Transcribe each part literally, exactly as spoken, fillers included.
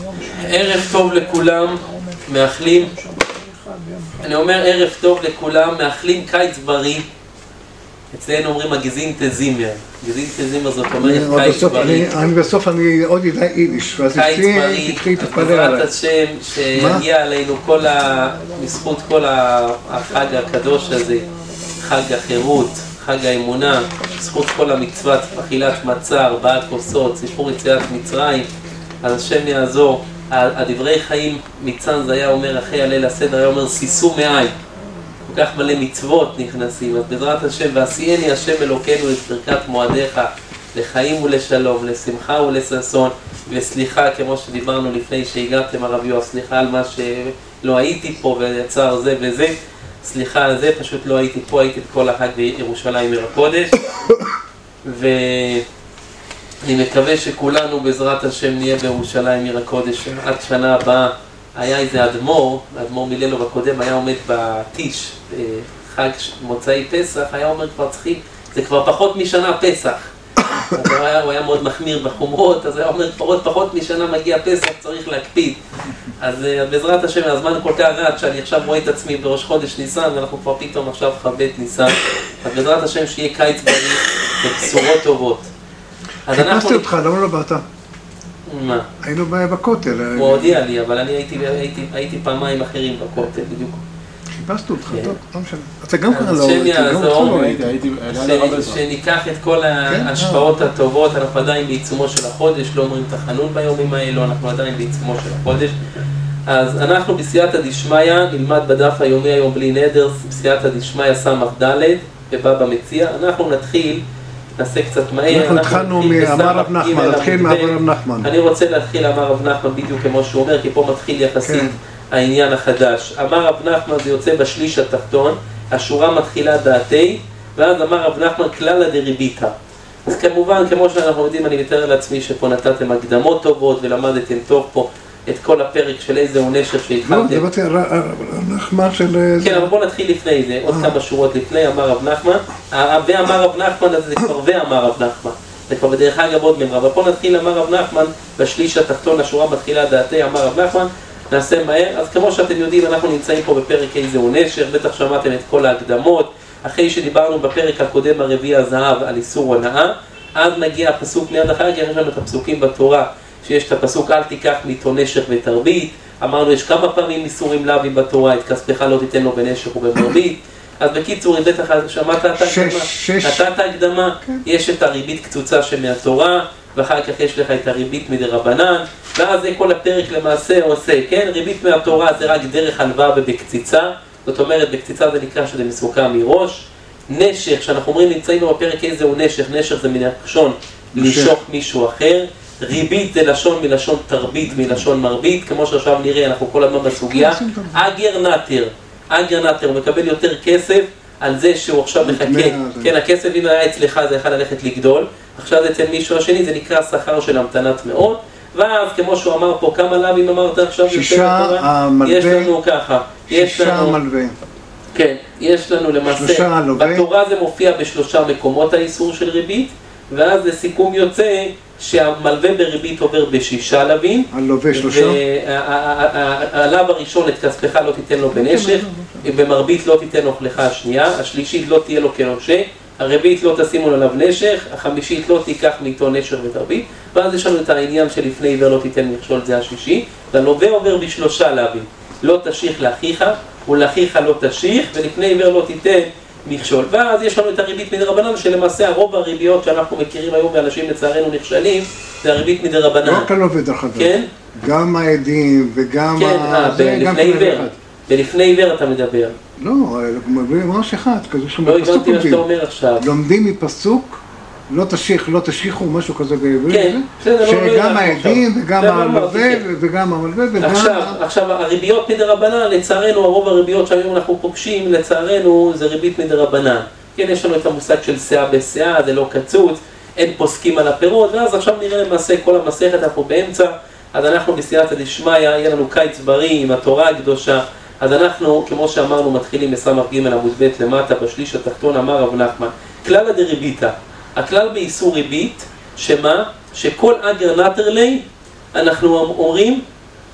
ערב טוב לכולם, מאחלים, אני אומר ערב טוב לכולם, מאחלים קיץ בריא. אצלנו אומרים הגזין תזימר, גזין תזימר זאת אומרת קיץ בריא. אני בסוף אני עוד ידע אידיש, ואז תתחיל להתפלל עליי. בעזרת השם שיגיע עלינו כל ה... בזכות כל החג הקדוש הזה, חג החירות, חג האמונה, בזכות כל המצוות, אכילת מצה, ארבעה כוסות, סיפור יציאת מצרים, אז השם יעזור. הדברי חיים מצאנז היה אומר אחרי הליל הסדר, היה אומר שישו מעי, כל כך מלא מצוות נכנסים. אז בעזרת השם, ועשייני השם אלוקינו את ברכת מועדיך לחיים ולשלום, לשמחה ולששון וסליחה, כמו שדיברנו לפני שהגעתם הרב יואב, סליחה על מה שלא הייתי פה ויצר זה וזה, סליחה על זה, פשוט לא הייתי פה, הייתי את כל החג בירושלים עיר הקודש. ואני מקווה שכולנו בעזרת השם נהיה בירושלים עיר הקודש עד שנה הבאה. היה איזה אדמו"ר, אדמו"ר מיללו בקודם, היה עומד בטיש חג מוצאי פסח, היה אומר כבר צריכים, זה כבר פחות משנה פסח. אז הוא היה, הוא היה מאוד מחמיר בחומרות, אז היה אומר פחות פחות משנה מגיע פסח, צריך להקפיד. אז בעזרת השם, הזמן כל כך רע שאני עכשיו רואה את עצמי בראש חודש ניסן, ואנחנו כבר פתאום עכשיו חבט ניסן. אז בעזרת השם שיהיה קיץ בריא ובשורות טובות. חיפשתי אותך, למה לא באת? מה? היינו בכותל. הוא הודיע לי, אבל אני הייתי, הייתי, הייתי פעמיים אחרים בכותל, בדיוק. חיפשתי אותך, טוב, לא משנה. אתה גם כאן לא... השם יעזור, שניקח את כל ההשפעות הטובות, אנחנו עדיין בעיצומו של החודש, לא אומרים תחנון ביומים האלו, אנחנו עדיין בעיצומו של החודש. אז אנחנו בסייעתא דשמיא, נלמד בדף היומי היום בלי נדר, בסייעתא דשמיא סמך ד' בבבא מציעא. אנחנו נתחיל, נעשה קצת מהר. אנחנו התחלנו מאמר רב נחמן, נתחיל מאמר רב נחמן. אני רוצה להתחיל אמר רב נחמן בדיוק כמו שהוא אומר, כי פה מתחיל יחסית העניין החדש. אמר רב נחמן זה יוצא בשליש התחתון, השורה מתחילה דעתי, ואז אמר רב נחמן כללא דריביתא. אז כמובן, כמו שאנחנו יודעים, אני מתאר לעצמי שפה נתתם הקדמות טובות ולמדתם טוב פה את כל הפרק של איזה הוא נשר שהתחלתם. לא, דיברתי על נחמן של... כן, אבל בואו נתחיל לפני זה, עוד כמה שורות לפני, אמר רב נחמן. ואמר רב נחמן, אז זה כבר ואמר רב נחמן. זה כבר בדרך אגב עוד ממרה. אבל פה נתחיל אמר רב נחמן, בשליש התחתון השורה מתחילה דעתי, אמר רב נחמן. נעשה מהר. אז כמו שאתם יודעים, אנחנו נמצאים פה בפרק איזה הוא נשר, בטח שמעתם את כל ההקדמות. אחרי שדיברנו בפרק הקודם הרביעי הזהב על איסור הונאה, אז מגיע הפסוק מיד אחר, כי יש לנו את הפסוקים בתורה, שיש את הפסוק אל תיקח מאיתו נשך ותרבית. אמרנו יש כמה פעמים איסורים לאווים בתורה, את כספך לא תיתן לו בנשך ובמרבית. אז בקיצור, אם בטח שמעת את ההקדמה, את ההקדמה, יש את הריבית קצוצה שמהתורה, ואחר כך יש לך את הריבית מדרבנן, ואז זה כל הפרק למעשה עושה, כן? ריבית מהתורה זה רק דרך הלוואה ובקציצה, זאת אומרת בקציצה זה נקרא שזה מסוכם מראש. נשך, שאנחנו אומרים נמצאים בפרק איזה הוא נשך, נשך זה מלשון לשוך מישהו אחר, ריבית זה לשון מלשון תרבית מלשון מרבית, כמו שעכשיו נראה אנחנו כל הזמן בסוגיה. אגר נטר, אגר נטר הוא מקבל יותר כסף על זה שהוא עכשיו מחכה, כן, הכסף אם היה אצלך זה יכול ללכת לגדול, עכשיו אצל מישהו השני זה נקרא שכר של המתנת מאות. ואז כמו שהוא אמר פה, כמה לאווים אמרת עכשיו? שישה המלווה, יש לנו ככה, שישה המלווה. כן, יש לנו למעשה, בתורה זה מופיע בשלושה מקומות האיסור של ריבית, ואז לסיכום יוצא שהמלווה בריבית עובר בשישה לווים. הלווה שלושה. והלווה הראשון את כספך לא תיתן לו בנשך, במרבית לא תיתן לו לך השנייה, השלישית לא תהיה לו כנושה, הרביעית לא תשימו עליו נשך, החמישית לא תיקח מאיתו נשך ותרבית, ואז יש לנו את העניין שלפני עיוור לא תיתן מכשול, זה השישי, והלווה עובר בשלושה לווים, לא תשיך לאחיך ולאחיך לא תשיך, ולפני עיוור לא תיתן מכשול. ואז יש לנו את הריבית מדרבנן, שלמעשה הרוב הריביות שאנחנו מכירים היום ואנשים לצערנו נכשלים, זה הריבית מדרבנן. לא רק הלווה דרך אגב, כן? גם העדים וגם... כן, ה... לפני עיוור, ולפני עיוור אתה מדבר. לא, ממש אחד, כזה שהוא לא הבנתי מה שאתה אומר עכשיו. לומדים מפסוק, לא תשיך, לא תשיכו, משהו כזה בעברית. כן, בסדר, לא יודע. שגם העדים וגם הלווה וגם המלווה וגם... עכשיו, הריביות מדרבנן, לצערנו, הרוב הריביות שהיום אנחנו פוגשים, לצערנו, זה ריבית מדרבנן. כן, יש לנו את המושג של שאה בשאה, זה לא קצוץ, אין פוסקים על הפירות, ואז עכשיו נראה למעשה כל המסכת, אנחנו באמצע, אז אנחנו בסייעתא דשמיא, יהיה לנו קיץ בריא עם התורה הקדושה, אז אנחנו, כמו שאמרנו, מתחילים בסמ"ך ג' עמוד ב' למטה, בשליש התחתון, אמר רב נחמן, כללא דריביתא, הכלל באיסור ריבית, שמה? שכל אגר נטר לי, אנחנו אומרים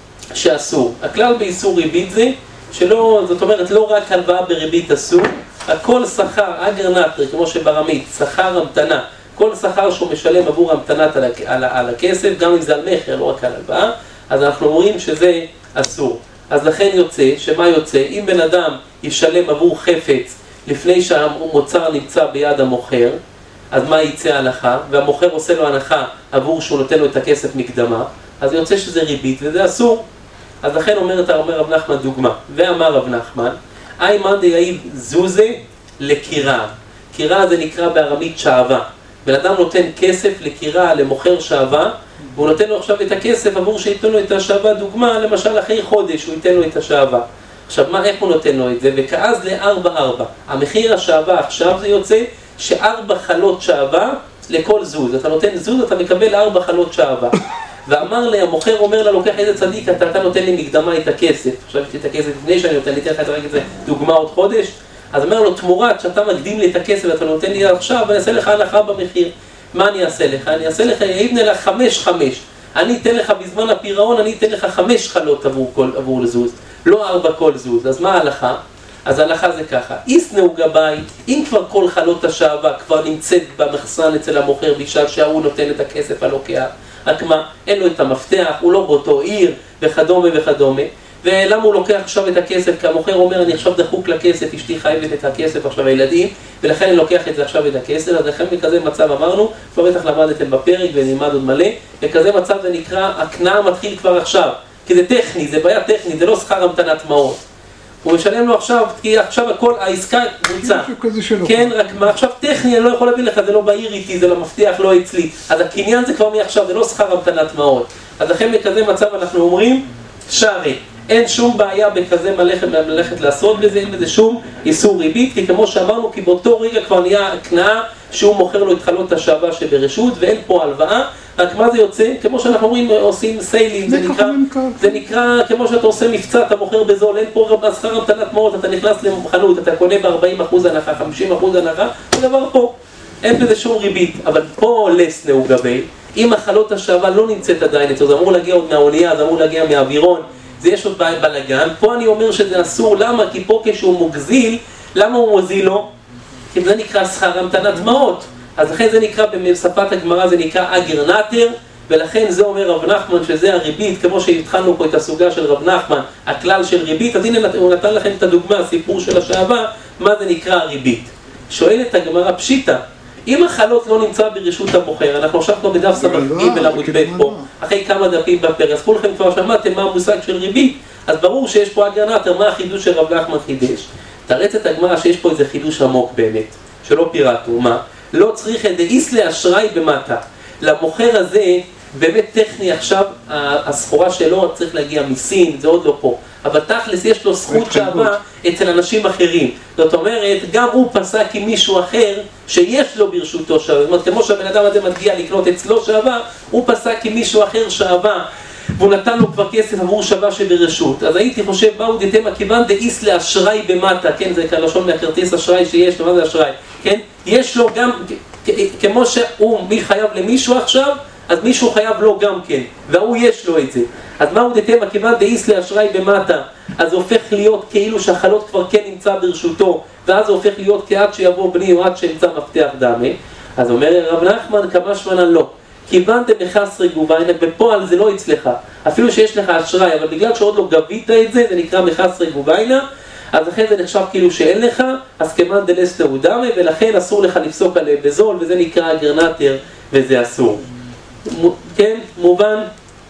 שאסור. הכלל באיסור ריבית זה שלא, זאת אומרת לא רק הלוואה בריבית אסור, הכל שכר, אגר נטר, כמו שברמית, שכר המתנה, כל שכר שהוא משלם עבור המתנת על, על, על הכסף, גם אם זה על מחר, לא רק על הלוואה, אז אנחנו אומרים שזה אסור. אז לכן יוצא, שמה יוצא? אם בן אדם ישלם עבור חפץ לפני שהמוצר נמצא ביד המוכר, אז מה יצא ההלכה? והמוכר עושה לו הנחה עבור שהוא נותן לו את הכסף מקדמה, אז יוצא שזה ריבית וזה אסור. אז לכן אומרת, אומר רב נחמן דוגמה, ואמר רב נחמן, אי מאן דהאי זוזה לקירה. קירה זה נקרא בארמית שעבה. בן אדם נותן כסף לקירה, למוכר שעבה, והוא נותן לו עכשיו את הכסף עבור שייתן לו את השעבה. דוגמה, למשל אחרי חודש הוא ייתן לו את השעבה. עכשיו מה, איך הוא נותן לו את זה? וכאז לארבע ארבע. המחיר השעבה עכשיו זה יוצא שארבע חלות שעבה לכל זוז. אתה נותן זוז, אתה מקבל ארבע חלות שעבה. ואמר לי, המוכר אומר לה, לוקח איזה צדיק, אתה, אתה נותן לי מקדמה את הכסף. עכשיו יש לי את הכסף לפני שאני נותן לי, תן לך את זה דוגמה עוד חודש. אז אומר לו, תמורת שאתה מקדים לי את הכסף ואתה נותן לי עכשיו, אני אעשה לך הנחה במחיר. מה אני אעשה לך? אני אעשה לך, יבנה לך חמש חמש. אני אתן לך בזמן הפירעון, אני אתן לך חמש חלות עבור, כל, עבור לזוז, לא ארבע כל זוז. אז מה ההלכה? אז ההלכה זה ככה, איס נהוגה בית, אם כבר כל חלות השעבה כבר נמצאת במחסן אצל המוכר בשביל שהוא נותן את הכסף הלוקח, רק מה, אין לו את המפתח, הוא לא באותו עיר, וכדומה וכדומה. ולמה הוא לוקח עכשיו את הכסף? כי המוכר אומר, אני עכשיו דחוק לכסף, אשתי חייבת את הכסף עכשיו הילדים, ולכן אני לוקח את זה עכשיו את הכסף. אז לכן בכזה מצב אמרנו, כבר בטח למדתם בפרק ונלמד עוד מלא, וכזה מצב זה נקרא, הקנאה מתחיל כבר עכשיו, כי זה טכני, זה בעיה טכנית, זה לא שכר המתנת מעות. הוא משלם לו עכשיו, כי עכשיו הכל, העסקה בוצעה. כן, רק מה עכשיו טכני, אני לא יכול להביא לך, זה לא בעיר איתי, זה לא מבטיח, לא אצלי. אז הקניין זה כבר מעכשיו, זה לא שכר המתנת מעות. אז לכן בכזה מצב אנחנו אומרים, שרי, אין שום בעיה בכזה מלאכת, מלאכת לעשות בזה, אין בזה שום איסור ריבית, כי כמו שאמרנו, כי באותו רגע כבר נהיה הקנאה שהוא מוכר לו את חלות השעבה שברשות, ואין פה הלוואה. רק מה זה יוצא? כמו שאנחנו אומרים, עושים סיילים, זה נקרא, זה נקרא כמו שאתה עושה מבצע, אתה מוכר בזול, אין פה שכר המתנת מעות, אתה נכנס לחנות, אתה קונה ב-ארבעים אחוז הנחה, חמישים אחוז הנחה, זה דבר פה, אין בזה שום ריבית. אבל פה לס נהוגה ביה, אם החלות השעבה לא נמצאת עדיין אצלו, זה אמור להגיע עוד מהאונייה, זה אמור להגיע מהאווירון, זה יש עוד בלגן. פה אני אומר שזה אסור, למה? כי פה כשהוא מוגזיל, למה הוא מוזיל לו? כי זה נקרא שכר המתנת מעות. אז לכן זה נקרא, בשפת הגמרא זה נקרא אגר נטר, ולכן זה אומר רב נחמן שזה הריבית, כמו שהתחלנו פה את הסוגה של רב נחמן, הכלל של ריבית. אז הנה הוא נתן לכם את הדוגמה, הסיפור של השעבה, מה זה נקרא הריבית. שואלת הגמרא פשיטה, אם החלות לא נמצא ברשות המוכר, אנחנו עכשיו כבר בדף סמך ג' עמוד ב' פה, אחרי כמה דפים בפרק, אז כולכם כבר שמעתם מה המושג של ריבית, אז ברור שיש פה אגר נטר, מה החידוש של רב נחמן חידש? תרצת הגמרא שיש פה איזה חידוש עמוק באמת, שלא פירטו, מה? לא צריך את דאיס לאשראי במטה. למוכר הזה, באמת טכני עכשיו, הסחורה שלו צריך להגיע מסין, זה עוד לא פה. אבל תכלס יש לו זכות שעבה אצל אנשים אחרים. זאת אומרת, גם הוא פסק עם מישהו אחר שיש לו ברשותו שעבה. זאת אומרת, כמו שהבן אדם הזה מגיע לקנות אצלו שעבה, הוא פסק עם מישהו אחר שעבה, והוא נתן לו כבר כסף עבור שעבה שברשות. אז הייתי חושב, באו דתמה כיוון דאיס לאשראי במטה, כן, זה כלשון מהכרטיס אשראי שיש לו, מה זה אשראי? כן? יש לו גם, כמו שהוא מי חייב למישהו עכשיו, אז מישהו חייב לו גם כן, והוא יש לו את זה. אז מהו דתמה כיוון דאיס לאשראי במטה? אז זה הופך להיות כאילו שהחלות כבר כן נמצא ברשותו, ואז זה הופך להיות כעד שיבוא בני או עד שימצא מפתח דמה. אז אומר רב נחמן כמה שמנן לא. כיוון דמחסרי גוביינה, בפועל זה לא אצלך, אפילו שיש לך אשראי, אבל בגלל שעוד לא גבית את זה, זה נקרא מחסרי גוביינה, אז לכן זה נחשב כאילו שאין לך, אז כמאן דלס תהודמה, ולכן אסור לך לפסוק עליהם בזול, וזה נקרא אגר נטר, וזה אסור. כן, מובן?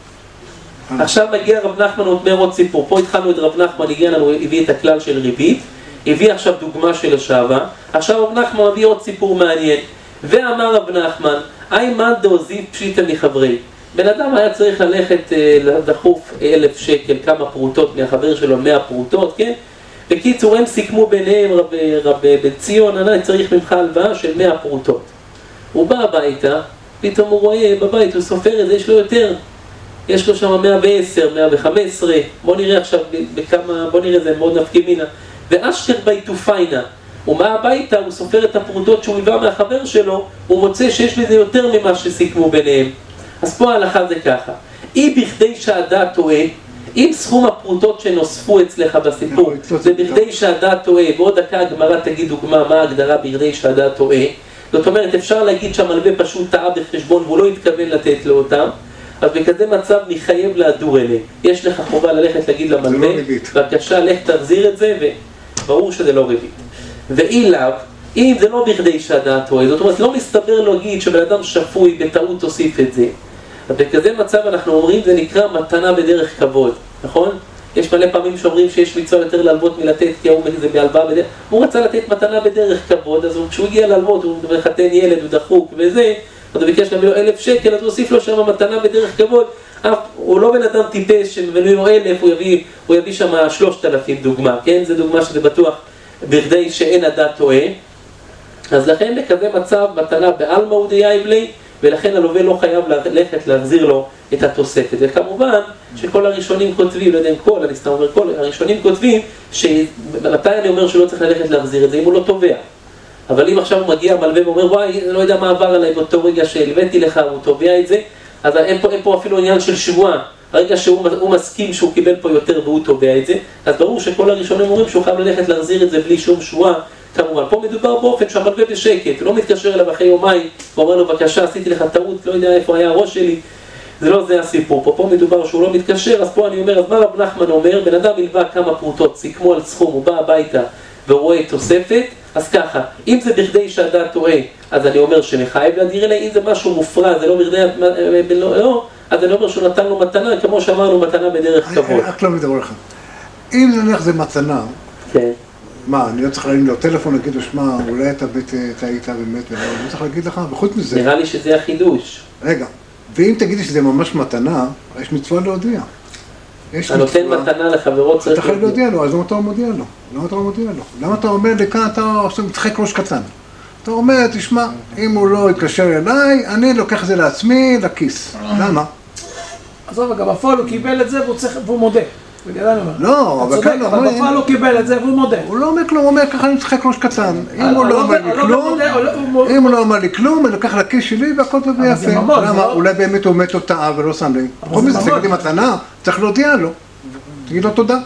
עכשיו מגיע רב נחמן אומר עוד סיפור, פה התחלנו את רב נחמן, הגיע לנו, הביא את הכלל של ריבית, הביא עכשיו דוגמה של השעבה, עכשיו רב נחמן מביא עוד סיפור מעניין, ואמר רב נחמן, אי מאן דעוזיב פשיטא מחברי. בן אדם היה צריך ללכת לדחוף אלף שקל, כמה פרוטות מהחבר שלו, מאה פרוטות, כן? בקיצור, הם סיכמו ביניהם, רב, רב בן ציון, אני צריך ממך הלוואה של מאה פרוטות. הוא בא הביתה, פתאום הוא רואה בבית, הוא סופר את זה, יש לו יותר. יש לו שם מאה ועשר, מאה וחמש עשרה, בוא נראה עכשיו בכמה, בוא נראה, זה מאוד נפקי מינה. ואשכר ביתו פיינה. הוא בא הביתה, הוא סופר את הפרוטות שהוא הבא מהחבר שלו, הוא מוצא שיש לזה יותר ממה שסיכמו ביניהם. אז פה ההלכה זה ככה, היא בכדי שהדעת טועה, אם סכום הפרוטות שנוספו אצלך בסיפור זה בכדי שהדעת טועה, ועוד דקה הגמרא תגיד דוגמה מה ההגדרה בכדי שהדעת טועה, זאת אומרת אפשר להגיד שהמלווה פשוט טעה בחשבון והוא לא התכוון לתת לו אותם, אז בכזה מצב מחייב להדור אליהם. יש לך חובה ללכת להגיד למלווה, בבקשה לך תחזיר את זה, וברור שזה לא ריבית. ואי לאו, אם זה לא בכדי שהדעת טועה, זאת אומרת לא מסתבר להגיד שבן אדם שפוי בטעות תוסיף את זה, אז בכזה מצב אנחנו אומרים זה נקרא מתנה בדרך כבוד, נכון? יש מלא פעמים שאומרים שיש מצווה יותר להלוות מלתת, כי הוא זה בהלוואה בדרך, הוא רצה לתת מתנה בדרך כבוד, אז כשהוא הגיע להלוות, הוא מחתן ילד, הוא דחוק וזה, אז הוא ביקש להביא לו אלף שקל, אז הוא הוסיף לו שם מתנה בדרך כבוד, אף, הוא לא בן אדם טיפש שמביא לו אלף, הוא יביא, הוא יביא שם שלושת אלפים דוגמה, כן? זה דוגמה שזה בטוח בכדי שאין הדעת טועה, אז לכן בכזה מצב מתנה בעלמא ודאי בלי, ולכן הלווה לא חייב ללכת להחזיר לו את התוספת. וכמובן שכל הראשונים כותבים, לא יודע אם כל, אני סתם אומר כל, הראשונים כותבים שמתי אני אומר שלא צריך ללכת להחזיר את זה אם הוא לא תובע. אבל אם עכשיו הוא מגיע מלווה ואומר וואי, לא יודע מה עבר עליי באותו רגע שהלוויתי לך, הוא תובע את זה, אז אין פה, אין פה אפילו עניין של שבועה. הרגע שהוא מסכים שהוא קיבל פה יותר והוא תובע את זה, אז ברור שכל הראשונים אומרים שהוא חייב ללכת להחזיר את זה בלי שום שבועה. כמובן, פה מדובר באופן שהמלווה בשקט, לא מתקשר אליו אחרי יומיים ואומר לו בבקשה עשיתי לך טעות, לא יודע איפה היה הראש שלי, זה לא זה הסיפור, פה, פה מדובר שהוא לא מתקשר, אז פה אני אומר, אז מה רב נחמן אומר, בן אדם מלווה כמה פרוטות, סיכמו על סכום, הוא בא הביתה ורואה תוספת, אז ככה, אם זה בכדי שהדעת טועה, אז אני אומר שמחייב להדיר אליי, אם זה משהו מופרע, זה לא בכדי, לא, לא, אז אני אומר שהוא נתן לו מתנה, כמו שאמרנו, מתנה בדרך כבוד. רק לא מדבר לך. אם נניח זה מתנה, כן. מה, אני לא צריך להגיד לו טלפון, להגיד לו, שמע, אולי אתה היית באמת, אני לא צריך להגיד לך, וחוץ מזה... נראה לי שזה החידוש. רגע, ואם תגידי שזה ממש מתנה, יש מצווה להודיע. אתה נותן מתנה לחברות צריך... אתה חייב להודיע לו, אז למה אתה לא מודיע לו? למה אתה לא מודיע לו? למה אתה אומר לי כאן, אתה עושה מצחק ראש קטן? אתה אומר, תשמע, אם הוא לא יתקשר אליי, אני לוקח את זה לעצמי, לכיס. למה? עזוב, גם בפועל הוא קיבל את זה והוא מודה. לא, אבל כאן הוא אומר... בפועל הוא קיבל את זה והוא מודה. הוא לא אומר כלום, הוא אומר ככה אני מצחק ראש קטן. אם הוא לא אומר לי כלום, אם הוא לא אומר לי כלום, אני לוקח לכיס שלי והכל טוב ויפה. למה? אולי באמת הוא מת או טעה ולא שם לי. בכל מזה, תגיד לי מתנה, צריך להודיע לו. תגיד לו תודה.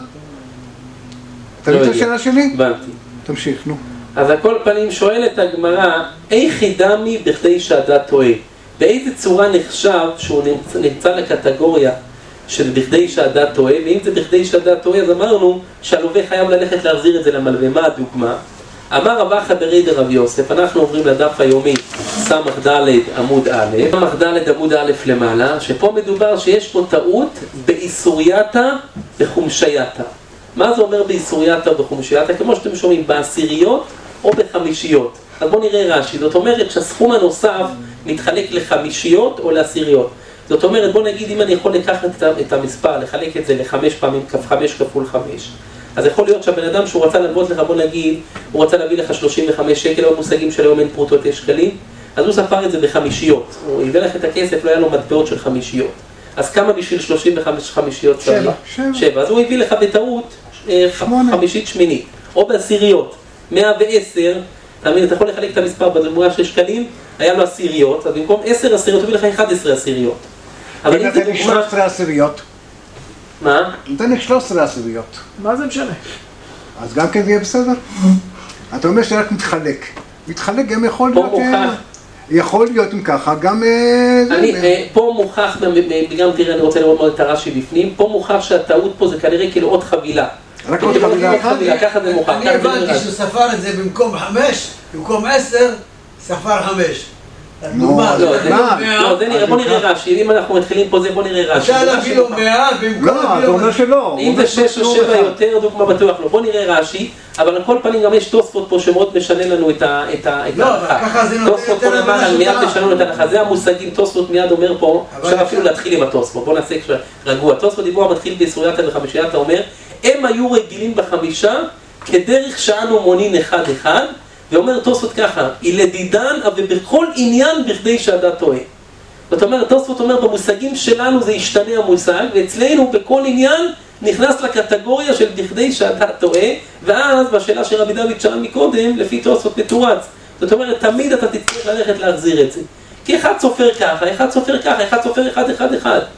אתה מבין את השאלה שלי? הבנתי. תמשיך, נו. אז הכל פנים שואלת הגמרא, איך ידמי בכדי שהדעת טועה? באיזה צורה נחשב שהוא נמצא לקטגוריה של בכדי שהדעת טועה, ואם זה בכדי שהדעת טועה, אז אמרנו שהלווה חייב ללכת להחזיר את זה למלווה. מה הדוגמה? אמר רבא חברי דרב יוסף, אנחנו עוברים לדף היומי סמך ד' עמוד א', סמך ד' עמוד א' למעלה, שפה מדובר שיש פה טעות באיסורייתא בחומשייתא. מה זה אומר באיסורייתא בחומשייתא? כמו שאתם שומעים, בעשיריות או בחמישיות. אז בואו נראה רש"י, זאת אומרת שהסכום הנוסף מתחלק לחמישיות או לעשיריות. זאת אומרת, בוא נגיד אם אני יכול לקחת את המספר, לחלק את זה לחמש פעמים, חמש כפול חמש. אז יכול להיות שהבן אדם שהוא רצה ללוות לך, בוא נגיד, הוא רצה להביא לך שלושים וחמש שקל, או מושגים של היום אין פרוטות יש שקלים, אז הוא ספר את זה בחמישיות. הוא הביא לך את הכסף, לא היה לו מטבעות של חמישיות. אז כמה בשביל שלושים וחמש חמישיות? שבע. שבע. אז הוא הביא לך בטעות חמישית שמינית, או בעשיריות. מאה ועשר, אתה יכול לחלק את המספר בדמויה של שקלים, היה לו עשיריות, אז במקום עשר עשיריות, הוא הביא לך אחת עשרה עשיריות. אבל אם זה דוגמה... שלוש עשרה עשיריות. מה? נתן לי שלוש עשרה עשיריות. מה זה משנה? אז גם כן זה יהיה בסדר? אתה אומר שרק מתחלק. מתחלק גם יכול להיות... פה מוכח. יכול להיות אם ככה, גם... אני, פה מוכח, וגם תראה, אני רוצה לראות מאוד את הרש"י בפנים, פה מוכח שהטעות פה זה כנראה כאילו עוד חבילה. רק עוד חבילה אחת? ככה זה מוכח. אני הבנתי שהוא ספר את זה במקום חמש, במקום עשר, ספר חמש. לא, זה נראה, בוא נראה רש"י, אם אנחנו מתחילים פה זה, בוא נראה רש"י. אתה להביא לו מאה במקום... לא, אתה אומר שלא. אם זה שש או שבע יותר, דוגמה בטוח לא. בוא נראה רש"י, אבל על כל פנים גם יש תוספות פה שמאוד משנה לנו את ההנחה. תוספות פה למעלה, מיד משנה לנו את ההנחה. זה המושגים, תוספות מיד אומר פה, אפשר אפילו להתחיל עם התוספות. בוא נעשה רגוע. תוספות דיבור מתחיל באיסורייתא וחמישייתא, אומר, הם היו רגילים בחמישה, כדרך שאנו מונין אחד אחד, ואומר תוספות ככה, לדידן, אבל בכל עניין בכדי שהדעת טועה. זאת אומרת, תוספות אומר, במושגים שלנו זה ישתנה המושג, ואצלנו בכל עניין נכנס לקטגוריה של בכדי שהדעת טועה, ואז בשאלה שרבי דוד שאל מקודם, לפי תוספות מתורץ. זאת אומרת, תמיד אתה תצטרך ללכת להחזיר את זה. כי אחד סופר ככה, אחד סופר ככה, אחד סופר אחד אחד אחד.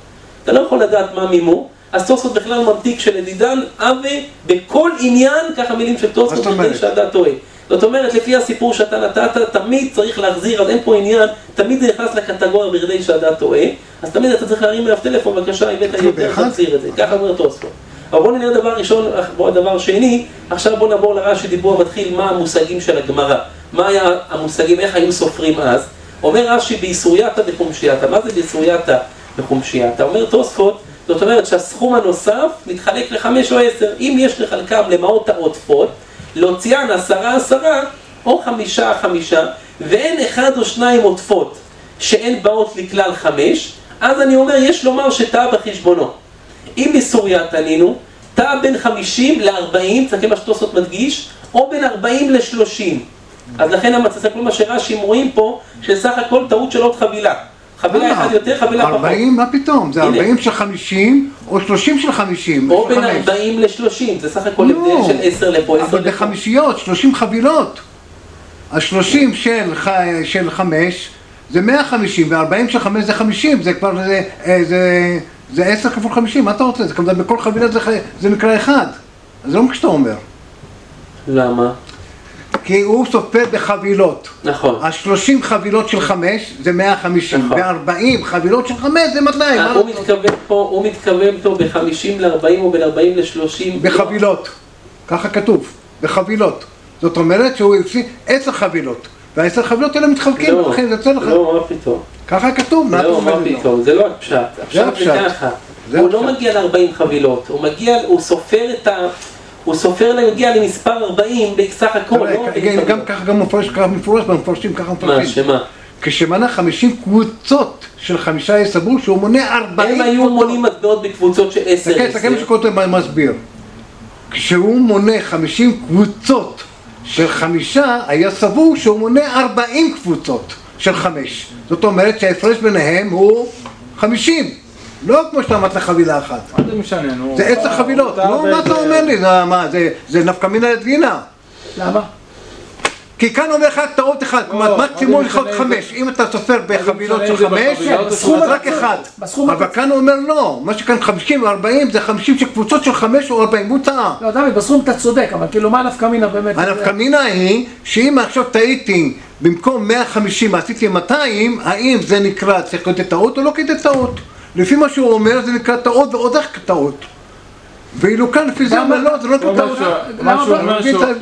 אתה לא יכול לדעת מה מימו, אז תוספות בכלל ממתיק שלדידן, אבי, בכל עניין, ככה מילים של תוספות, בכדי שאתה טועה. זאת אומרת, לפי הסיפור שאתה נתת, תמיד צריך להחזיר, אז אין פה עניין, תמיד זה נכנס לקטגוריה בכדי שאתה טועה, אז תמיד אתה צריך להרים אליו טלפון, בבקשה, הבאת יותר, תחזיר את זה, ככה אומר תוספות. אבל בואו נראה דבר ראשון, בואו דבר שני, עכשיו בואו נעבור לרש"י דיבור המתחיל, מה המושגים של הגמרא, מה היה המושגים, איך היו סופרים אז. אומר רש"י באיסורייתא בחומשייתא, מה זה באיסורייתא בחומשייתא? אומר תוספות, זאת אומרת שהסכום הנוסף מתחלק לחמש או עשר, אם יש לחלקם למעות העודפות, להוציאן עשרה עשרה או חמישה חמישה, ואין אחד או שניים עודפות שאין באות לכלל חמש, אז אני אומר, יש לומר שטעה בחשבונו. אם בסורייתא ענינו, טעה בין חמישים לארבעים, צריך מה שתוספות מדגיש, או בין ארבעים לשלושים. אז לכן המצב, כל מה שרש"י רואים פה, שסך הכל טעות של עוד חבילה. חבילה אחד יותר, חבילה פחות. ארבעים, מה פתאום? זה ארבעים של חמישים או שלושים של חמישים. או בין ארבעים לשלושים, זה סך הכל הבדל של עשר לפה, עשר לפה. אבל בחמישיות, שלושים חבילות. השלושים של חמש זה מאה וחמישים, ו-ארבעים של חמש זה חמישים, זה כבר, זה עשר כפול חמישים, מה אתה רוצה? זה כמובן בכל חבילה זה מקרה אחד. אז זה לא מה שאתה אומר. למה? כי הוא סופר בחבילות. נכון. ה-שלושים חבילות של חמש זה מאה וחמישים, נכון. ו-ארבעים חבילות של חמש זה מאתיים. הוא מתכוון פה, הוא מתכוון פה ב-חמישים ל-ארבעים או בין ארבעים ל-שלושים. בחבילות. ככה כתוב, בחבילות. זאת אומרת שהוא הפסיד עשר חבילות, והעשר חבילות האלה מתחלקים, לא, לכן זה יוצא לך. לא, מה פתאום? ככה כתוב, מה אתה לא, אומר מה לי? פתאום, זה לא הפשט. הפשט זה ככה. הוא לא מגיע ל-ארבעים חבילות, הוא מגיע, הוא סופר את ה... הוא סופר להגיע למספר ארבעים בסך הכל, לא? גם ככה גם מפורש, ככה מפורש, במפורשים ככה מפורשים. מה, שמה? כשמנה חמישים קבוצות של חמישה יסבור, שהוא מונה ארבעים... הם היו מונים מטבעות בקבוצות של עשר עשר. תקן, תקן שקודם מסביר. כשהוא מונה חמישים קבוצות של חמישה, היה סבור שהוא מונה ארבעים קבוצות של חמש. זאת אומרת שההפרש ביניהם הוא חמישים. לא כמו שאתה אמרת לחבילה אחת. מה זה משנה, נו? זה עשר חבילות. נו, מה אתה אומר לי? זה נפקא מינה לדגינה. למה? כי כאן אומר לך טעות אחד, כלומר מקסימום לחוק חמש. אם אתה סופר בחבילות של חמש, סכום רק אחד. אבל כאן הוא אומר לא, מה שכאן חמישים וארבעים זה חמישים של קבוצות של חמש או ארבעים, הוא טעה. לא, דוד, בסכום אתה צודק, אבל כאילו מה נפקא מינה באמת? הנפקא מינה היא שאם עכשיו טעיתי במקום מאה וחמישים עשיתי מאתיים, האם זה נקרא צריך להיות טעות או לא כדי טעות? לפי מה שהוא אומר זה נקרא טעות ועוד איך טעות. ואילו כאן לפי זה אומר לא, זה לא נקרא טעות. מה שהוא אומר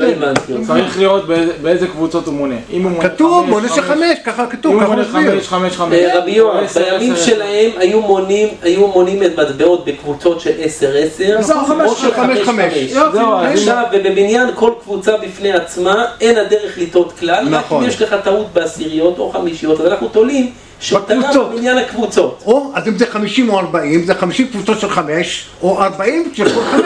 צריך לראות באיזה קבוצות הוא מונה. כתוב מונה של חמש, ככה כתוב, ככה מסביר. רבי יואב, בימים שלהם היו מונים את מטבעות בקבוצות של עשר עשר או של חמש חמש. עכשיו, ובבניין כל קבוצה בפני עצמה אין הדרך לטעות כלל, רק אם יש לך טעות בעשיריות או חמישיות, אז אנחנו תולים שתנה במניין הקבוצות. או, אז אם זה חמישים או ארבעים, זה חמישים קבוצות של חמש, או ארבעים של כל חמש.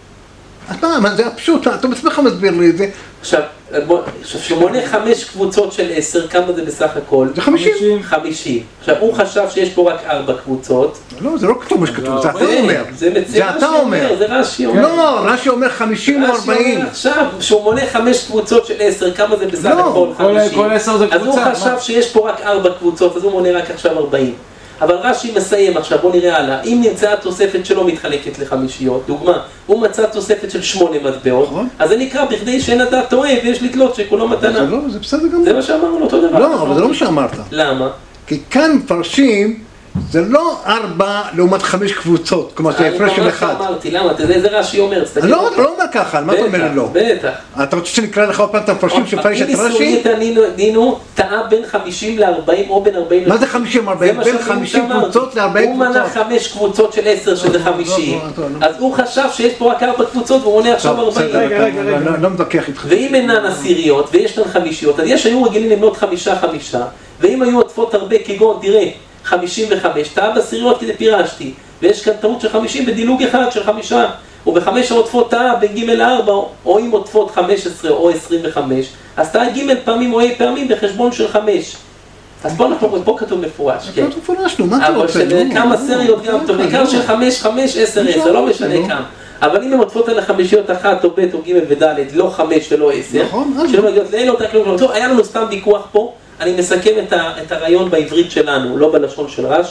אז מה, זה פשוט, אתה בעצמך מסביר לי את זה. עכשיו, שמונה חמש קבוצות של עשר, כמה זה בסך הכל? זה חמישים. חמישים. עכשיו, הוא חשב שיש פה רק ארבע קבוצות. לא, זה לא כתוב מה שכתוב, זה אתה אומר. זה אתה אומר. זה רש"י אומר. לא, רש"י אומר חמישים או ארבעים. רש"י אומר עכשיו, שהוא מונה חמש קבוצות של עשר, כמה זה בסך הכל? חמישים. כל עשר זה קבוצה. אז הוא חשב שיש פה רק ארבע קבוצות, אז הוא מונה רק עכשיו ארבעים. אבל רש"י מסיים עכשיו, בוא נראה הלאה. אם נמצאה תוספת שלא מתחלקת לחמישיות, דוגמה, הוא מצא תוספת של שמונה מטבעות, אז זה נקרא בכדי שאין הדעת טועה ויש לתלות שכולו מתנה. זה לא, זה בסדר גמור. זה מה שאמרנו, אותו דבר. לא, אבל זה לא מה שאמרת. למה? כי כאן מפרשים, זה לא ארבע לעומת חמש קבוצות, כלומר זה הפרש של אחד. אני אמרתי, למה? זה רש"י אומר, לא, אתה לא אומר ככה, מה אתה אומר לא? בטח. אתה רוצה שנקרא לך עוד פעם את המפרשים שפריש את רש"י? אם דינו טעה בין חמישים לארבעים או בין ארבעים... מה זה חמישים ארבעים? בין חמישים קבוצות לארבעים קבוצות. הוא מנה חמש קבוצות של עשר שזה חמישים, אז הוא חשב שיש פה רק ארבע קבוצות והוא מונה עכשיו ארבעים. רגע, רגע, רגע. לא מתווכח איתך. ואם אינן עשיריות ויש כאן חמישיות, אז יש היו רגילים למנות חמישה חמישה, ואם היו עוטפות הרבה כגון, תראה, חמישים וחמש, טעה בעשיריות כדי פירשתי, ויש כאן טעות של חמישים בדילוג אחד של חמישה, ובחמש העוטפות טעה בין ג' לארבע, או אם עוטפות חמש עשרה או עשרים וחמש, אז טעה ג' פעמים או אי פעמים בחשבון של חמש. אז פה אנחנו רואים, פה כתוב מפורש, כן. כתוב מפורש, נו, מה אתה רוצה? אבל של כמה סריות גם טוב, בעיקר של חמש, חמש, עשר, עשר, לא משנה כמה. אבל אם הם עוטפות על החמישיות אחת או ב' או ג' וד', לא חמש ולא עשר, שלא מגיעות לאלה אותה כלום. טוב, היה לנו סתם ויכוח פה, אני מסכם את, ה, את הרעיון בעברית שלנו, לא בלשון של רש"י.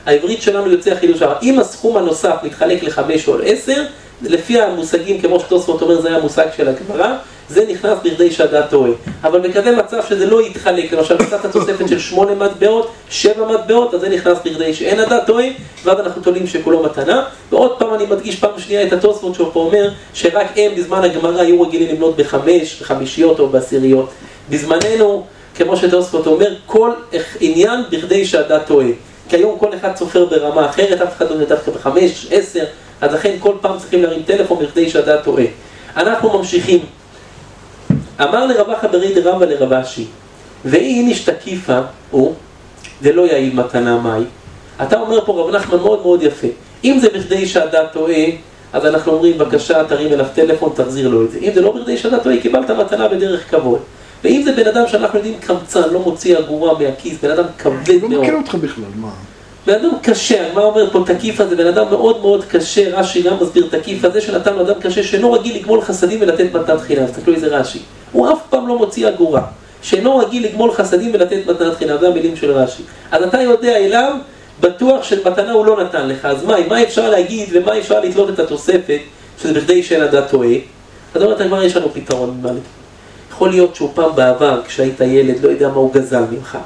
העברית שלנו יוצא חידוש. אם הסכום הנוסף מתחלק לחמש או עשר, לפי המושגים, כמו שתוספות אומר, זה היה המושג של הגמרא, זה נכנס בכדי שהדעת טועה. אבל בכזה מצב שזה לא יתחלק, למשל קצת התוספת של שמונה מטבעות, שבע מטבעות, אז זה נכנס בכדי שאין הדעת טועה, ואז אנחנו תולים שכולו מתנה. ועוד פעם אני מדגיש פעם שנייה את התוספות שהוא פה אומר, שרק הם בזמן הגמרא היו רגילים למנות בחמש, בחמישיות או בעשיריות. בזמננו, כמו שתוספות אומר, כל עניין בכדי שהדעת טועה. כי היום כל אחד סופר ברמה אחרת, אף אחד לא נדווקא בחמש, עשר, אז לכן כל פעם צריכים להרים טלפון בכדי שהדעת טועה. אנחנו ממשיכים. אמר לרבה חברי דרבה לרבשי, ואי נשתקיפה הוא, זה לא יעיל מתנה מאי. אתה אומר פה רב נחמן מאוד מאוד יפה. אם זה בכדי שהדעת טועה, אז אנחנו אומרים בבקשה תרים אליו טלפון, תחזיר לו את זה. אם זה לא בכדי שהדעת טועה, קיבלת מתנה בדרך כבוד. ואם זה בן אדם שאנחנו יודעים קמצן, לא מוציא אגורה מהכיס, בן אדם כבד מאוד. לא מכיר אותך בכלל, מה? בן אדם קשה, הגמרא אומר פה תקיפה זה בן אדם מאוד מאוד קשה, רש"י גם מסביר תקיפה זה שנתן לו אדם קשה שאינו רגיל לגמול חסדים ולתת מתנת חינם, תסתכלו איזה רש"י, הוא אף פעם לא מוציא אגורה, שאינו רגיל לגמול חסדים ולתת מתנת חינם, זה המילים של רש"י. אז אתה יודע אליו, בטוח של מתנה הוא לא נתן לך, אז מה, מה אפשר להגיד ומה אפשר לתלות את התוספת שזה בכדי שאין הדעת טועה? אז אומרת הגמרא יש לנו פתרון ממלא. יכול להיות שהוא פעם בעבר כשהיית ילד לא יודע מה הוא גזל ממך.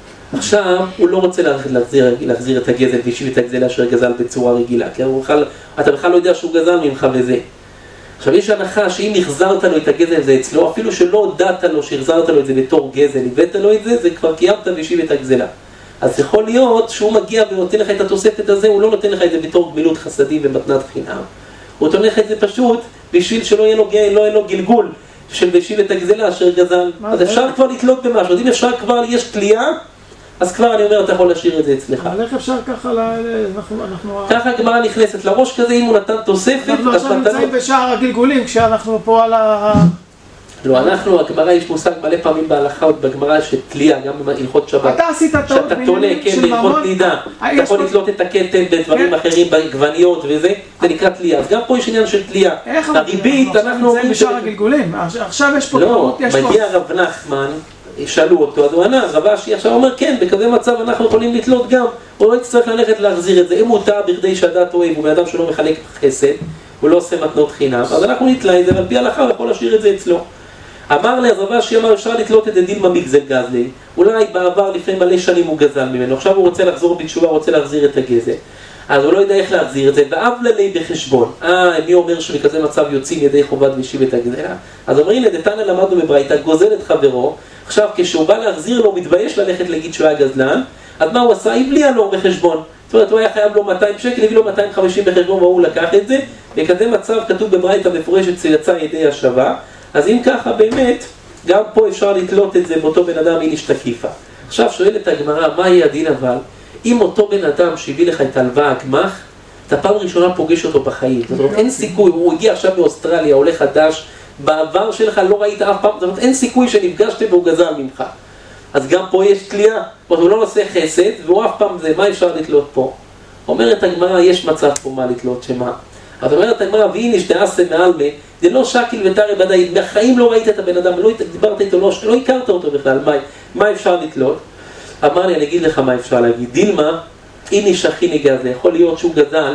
עכשיו הוא לא רוצה להחזיר, להחזיר את הגזל והשיב את הגזל אשר גזל בצורה רגילה, כי בכלל, אתה בכלל לא יודע שהוא גזל ממך וזה. עכשיו יש הנחה שאם החזרת לו את הגזל זה אצלו, אפילו שלא הודעת לו שהחזרת לו את זה בתור גזל, הבאת לו את זה, זה כבר קיימת והשיב את הגזלה. אז יכול להיות שהוא מגיע ונותן לך את התוספת הזה, הוא לא נותן לך את זה בתור גמילות חסדים ומתנת חינם. הוא נותן לך את זה פשוט בשביל שלא יהיה לו, לא יהיה לו גלגול של והשיב את הגזלה אשר גזל. אז אפשר כבר לתלות במשהו, אז אם אפשר כבר, יש תלייה, אז כבר אני אומר, אתה יכול להשאיר את זה אצלך. אבל איך אפשר ככה, אנחנו... ככה הגמרא נכנסת לראש כזה, אם הוא נתן תוספת... אנחנו עכשיו נמצאים בשער הגלגולים, כשאנחנו פה על ה... לא, אנחנו, הגמרא יש מושג מלא פעמים בהלכה, עוד בגמרא שתליה, גם בהלכות שבת. אתה עשית טעות שאתה תולה, כן, בהלכות נידה. אתה יכול לתלות את הכתב בדברים אחרים, בגווניות וזה, זה נקרא תליה. אז גם פה יש עניין של תליה. הריבית, אנחנו אומרים... בשער הגלגולים, עכשיו יש פה... לא, מגיע רב נחמן, שאלו אותו, אז הוא ענה, רבשי עכשיו אומר, כן, בכזה מצב אנחנו יכולים לתלות גם, הוא לא יצטרך ללכת להחזיר את זה, אם הוא טעה בכדי שהדעת טועה, הוא מאדם שלא מחלק חסד, הוא לא עושה מתנות חינם, אז אנחנו נתלה את זה, ועל פי ההלכה הוא יכול להשאיר את זה אצלו. אמר לי, אז רבשי אמר, אפשר לתלות את זה דילמה מגזל גזלי, אולי בעבר לפני מלא שנים הוא גזל ממנו, עכשיו הוא רוצה לחזור בתשובה, רוצה להחזיר את הגזל, אז הוא לא יודע איך להחזיר את זה, ואב ללי בחשבון. אה, מי אומר שבכזה מצב יוצאים ידי חובת וישיב את הגזלה? אז אומרים, לדתנא למדנו בברייתא, גוזל את חברו, עכשיו כשהוא בא להחזיר לו, הוא מתבייש ללכת להגיד שהוא היה גזלן, אז מה הוא עשה? הבליע לו בחשבון. זאת אומרת, הוא היה חייב לו מאתיים שקל, הביא לו מאתיים וחמישים בחשבון, והוא לקח את זה, וכזה מצב כתוב בברייתא מפורשת שיצא ידי השווה, אז אם ככה באמת, גם פה אפשר לתלות את זה באותו בן אדם, היא נשתקיפה. עכשיו שואלת הגמרא, מה יהיה הדין אבל? אם אותו בן אדם שהביא לך את ההלוואה הגמ"ח, אתה פעם ראשונה פוגש אותו בחיים, זאת אומרת, אין סיכוי, הוא הגיע עכשיו מאוסטרליה, עולה חדש, בעבר שלך לא ראית אף פעם, זאת אומרת, אין סיכוי שנפגשתם והוא גזל ממך. אז גם פה יש תלייה, הוא לא נושא חסד, והוא אף פעם זה, מה אפשר לתלות פה? אומרת הגמרא, יש מצב פה מה לתלות, שמה? אז אומרת הגמרא, והנה שתעשה מעלמה, זה לא שקיל ותרי בדאי, בחיים לא ראית את הבן אדם, לא דיברת איתו, לא, לא הכרת אותו בכלל, מה, מה אפשר לתלות? אמר לי, אני אגיד לך מה אפשר להגיד, דילמה, הנה שכיני גזל, יכול להיות שהוא גזל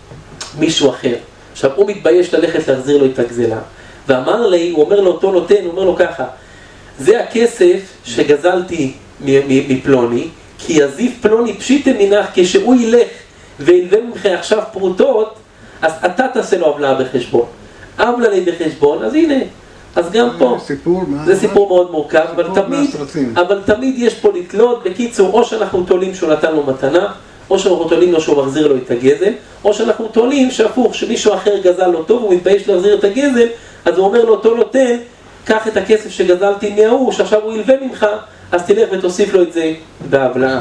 מישהו אחר. עכשיו, הוא מתבייש ללכת להחזיר לו את הגזלה. ואמר לי, הוא אומר לו, אותו נותן, הוא אומר לו ככה, זה הכסף שגזלתי מפלוני, כי יזיף פלוני פשיטה מנך, כשהוא ילך וילווה ממך עכשיו פרוטות, אז אתה תעשה לו עוולה בחשבון. עוולה לי בחשבון, אז הנה, אז גם פה, זה סיפור מאוד מורכב, אבל תמיד, אבל תמיד יש פה לתלות, בקיצור, או שאנחנו תולים שהוא נתן לו מתנה, או שאנחנו תולים לו שהוא מחזיר לו את הגזל, או שאנחנו תולים שהפוך, שמישהו אחר גזל לו טוב, הוא מתבייש להחזיר את הגזל, אז הוא אומר לו, אותו נותן, קח את הכסף שגזלתי מההוא, שעכשיו הוא ילווה ממך, אז תלך ותוסיף לו את זה בהבלעה.